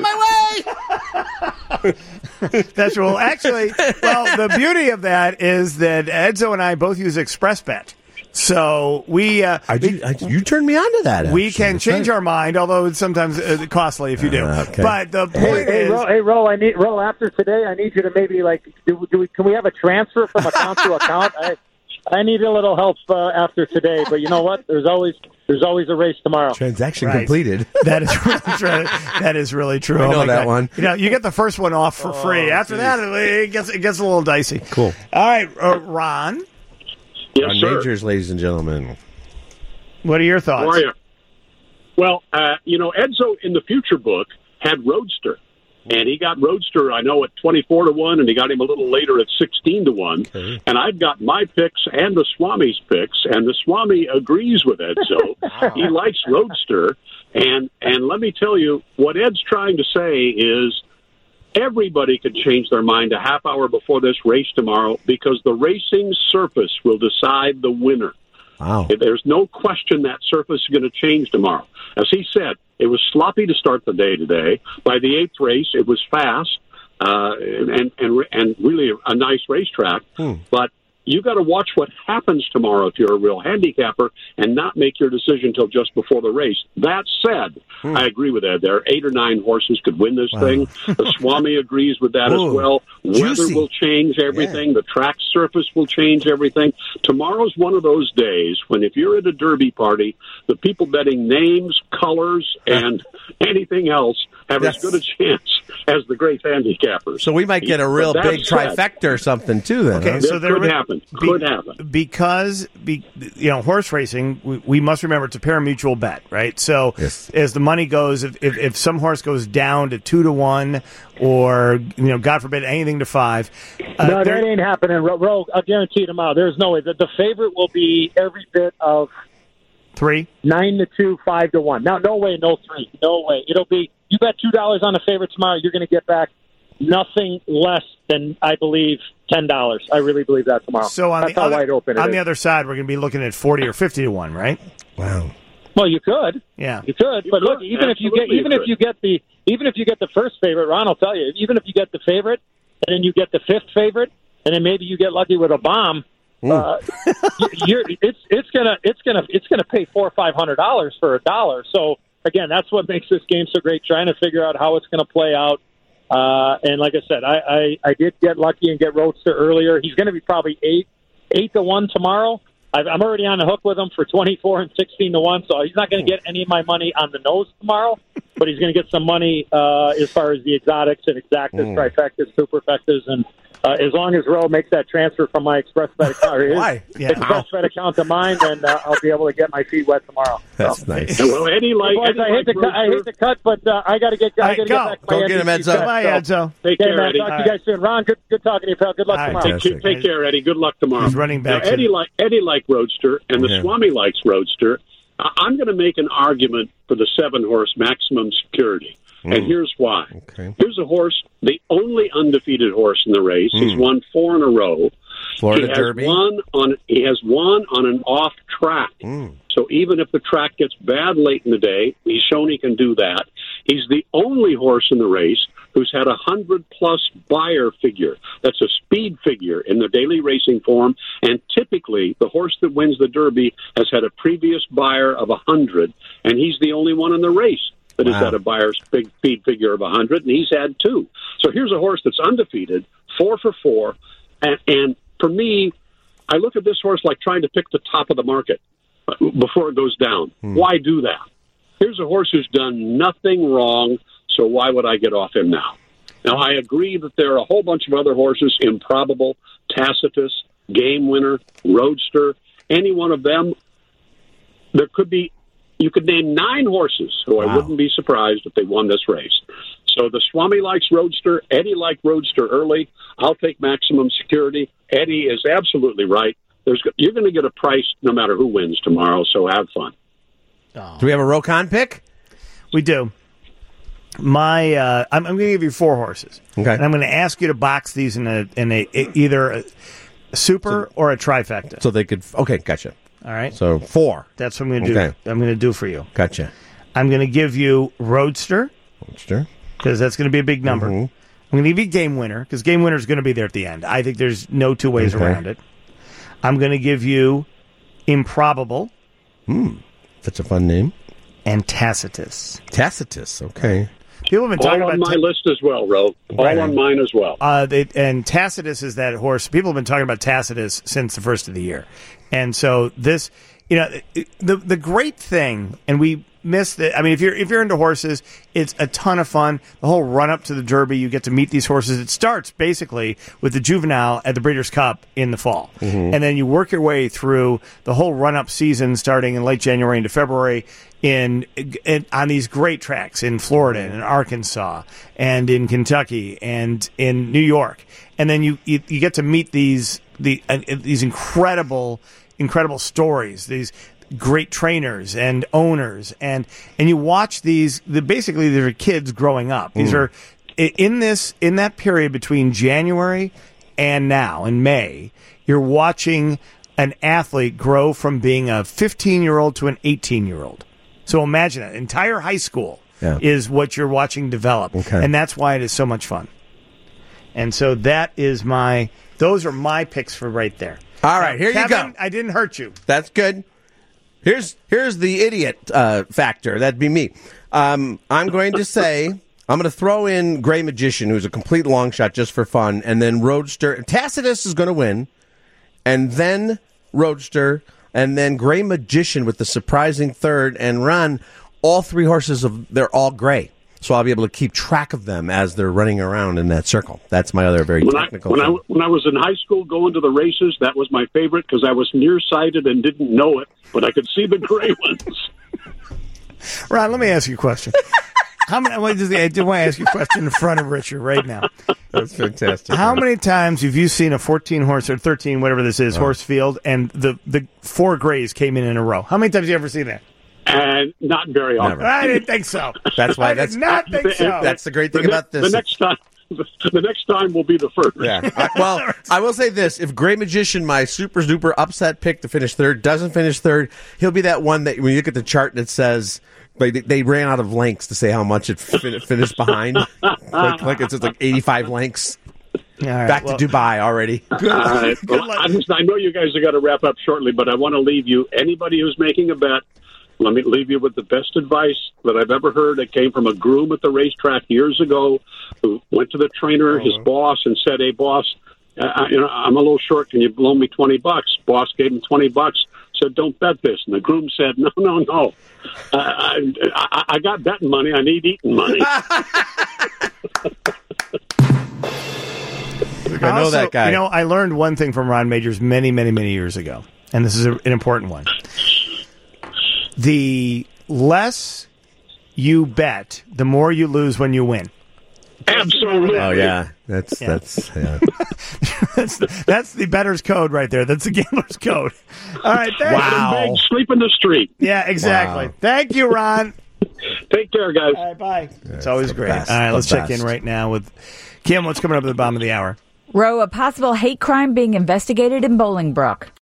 my way! That's well. Actually, the beauty of that is that Edzo and I both use ExpressBet. So you turned me on to that. We can change our mind, although it's sometimes costly if you do. Okay. But the point is, Ro, after today, I need you to maybe can we have a transfer from account to account? I need a little help after today, but you know what? There's always a race tomorrow. Transaction completed. That is really true. That is really true. I know that one. You get the first one off for free. After that, it gets a little dicey. Cool. All right, Ron. Yes, on sir. Majors, ladies and gentlemen. What are your thoughts? How are you? Well, Edzo in the future book had Roadster. And he got Roadster, I know, at 24-1, and he got him a little later at 16-1. Okay. And I've got my picks and the Swami's picks, and the Swami agrees with Edzo. Wow. He likes Roadster. And let me tell you, what Ed's trying to say is everybody could change their mind a half hour before this race tomorrow because the racing surface will decide the winner. Wow. There's no question that surface is going to change tomorrow. As he said, it was sloppy to start the day today. By the 8th race, it was fast and really a nice racetrack. But you got to watch what happens tomorrow if you're a real handicapper and not make your decision until just before the race. That said, I agree with Ed. There are 8 or 9 horses could win this thing. The Swami agrees with that as well. Weather will change everything. The track surface will change everything. Tomorrow's one of those days when if you're at a Derby party, the people betting names, colors, and anything else have as good a chance as the great handicappers. So we might get a real big trifecta or something, too, then. Okay, so there could happen. Could happen. Because, horse racing, we must remember it's a pari-mutuel bet, right? So as the money goes, if some horse goes down to 2-1 or, God forbid, anything to 5. No, that ain't happening. Ro, I'll guarantee tomorrow. There's no way. The favorite will be every bit of 3, 9-2, 5-1. Now, no way, no 3. No way. It'll be, you bet $2 on a favorite tomorrow, you're going to get back nothing less than, I believe, $10. I really believe that tomorrow. So that's how wide open it is. On the other side, we're going to be looking at 40 or 50-1, right? Wow. Well, you could. Yeah. You could. But look, even if you get the first favorite, Ron, I'll tell you, even if you get the favorite and then you get the 5th favorite and then maybe you get lucky with a bomb, it's gonna pay $400 or $500 for $1. So again, that's what makes this game so great. Trying to figure out how it's going to play out. And like I said, I did get lucky and get Roadster earlier. He's going to be probably 8-1 tomorrow. I'm already on the hook with him for 24 and 16-1. So he's not going to get any of my money on the nose tomorrow, but he's going to get some money as far as the exotics and exactas, trifectas, superfectas, and. As long as Roe makes that transfer from my ExpressBet account, or his ExpressBet account to mine, then I'll be able to get my feet wet tomorrow. That's nice. Well, Eddie, I hate to cut, but I got to get. I got to get back to my Go get him, Edzo. Bye, Edzo. Take care, Eddie. Talk to you guys soon. Ron, good talking to you, pal. Good luck tomorrow. Take care, Eddie. Good luck tomorrow. He's running back. Now, Eddie likes Roadster, and the Swami likes Roadster. I'm going to make an argument for the 7-horse Maximum Security. And here's why. Okay. Here's a horse, the only undefeated horse in the race. He's won 4 in a row. Florida Derby. He has won on an off track. So even if the track gets bad late in the day, he's shown he can do that. He's the only horse in the race who's had 100-plus buyer figure. That's a speed figure in the daily racing form. And typically, the horse that wins the Derby has had a previous buyer of 100, and he's the only one in the race that has had a buyer's big speed figure of 100, and he's had 2. So here's a horse that's undefeated, 4 for 4, and for me, I look at this horse like trying to pick the top of the market before it goes down. Why do that? Here's a horse who's done nothing wrong, so why would I get off him now? Now, I agree that there are a whole bunch of other horses, Improbable, Tacitus, Game Winner, Roadster, any one of them. There could be, you could name 9 horses who I wouldn't be surprised if they won this race. So the Swami likes Roadster. Eddie liked Roadster early. I'll take Maximum Security. Eddie is absolutely right. You're going to get a price no matter who wins tomorrow, so have fun. Do we have a Rokon pick? We do. I'm going to give you 4 horses. Okay. And I'm going to ask you to box these in either a super or a trifecta. So they could. Okay, gotcha. All right. So 4. That's what I'm going to do. Okay. I'm going to do for you. Gotcha. I'm going to give you Roadster. Because that's going to be a big number. I'm going to give you Game Winner, because Game Winner is going to be there at the end. I think there's no 2 ways around it. I'm going to give you Improbable. That's a fun name. And Tacitus. Tacitus, okay. People have been talking about on my list as well, Ro. All on mine as well. And Tacitus is that horse. People have been talking about Tacitus since the first of the year. And so this, the great thing, and we miss that. I mean, if you're into horses, it's a ton of fun. The whole run up to the Derby, you get to meet these horses. It starts basically with the Juvenile at the Breeders' Cup in the fall, and then you work your way through the whole run up season, starting in late January into February. On these great tracks in Florida and in Arkansas and in Kentucky and in New York, and then you get to meet these incredible stories, these great trainers and owners, and you watch these. Basically, they're kids growing up. These are in that period between January and now in May. You're watching an athlete grow from being a 15-year-old to an 18-year-old. So imagine that. Entire high school is what you're watching develop. Okay. And that's why it is so much fun. And so those are my picks for right there. All right, here Kevin, you go. I didn't hurt you. That's good. Here's the idiot factor. That'd be me. I'm going to say, I'm going to throw in Gray Magician, who's a complete long shot just for fun, and then Roadster. Tacitus is going to win, and then Roadster, and then Gray Magician with the surprising third, and Ron, all three horses, they're all gray. So I'll be able to keep track of them as they're running around in that circle. That's my other very technical thing. When I was in high school going to the races, that was my favorite because I was nearsighted and didn't know it, but I could see the gray ones. Ron, let me ask you a question. I want to ask you a question in front of Richard right now. That's fantastic. How many times have you seen a 14-horse or 13, whatever this is, horse field, and the four grays came in a row? How many times have you ever seen that? And not very often. Never. I didn't think so. That's why. I did not think so. That's the great thing about this. The next time will be the first. Yeah. I will say this: if Gray Magician, my super duper upset pick to finish third, doesn't finish third, he'll be that one that when you look at the chart and it says they ran out of lengths to say how much it finished behind. like it's just like 85 lengths. Right, Back to Dubai already. All right. Well, I know you guys have got to wrap up shortly, but I want to leave you. Anybody who's making a bet. Let me leave you with the best advice that I've ever heard. It came from a groom at the racetrack years ago who went to the trainer, his boss, and said, "Hey, boss, I'm a little short. Can you loan me $20?" Boss gave him $20. Said, "Don't bet this." And the groom said, "No. I got betting money. I need eating money." I know that guy. I learned one thing from Ron Majors many, many, many years ago, and this is an important one. The less you bet, the more you lose when you win. Absolutely. Oh yeah, that's yeah. that's the bettor's code right there. That's the gambler's code. All right, thanks. Wow. Sleep in the street. Yeah, exactly. Wow. Thank you, Ron. Take care, guys. All right, bye. It's always great. All right, let's check in right now with Kim. What's coming up at the bottom of the hour? Roe, a possible hate crime being investigated in Bolingbrook.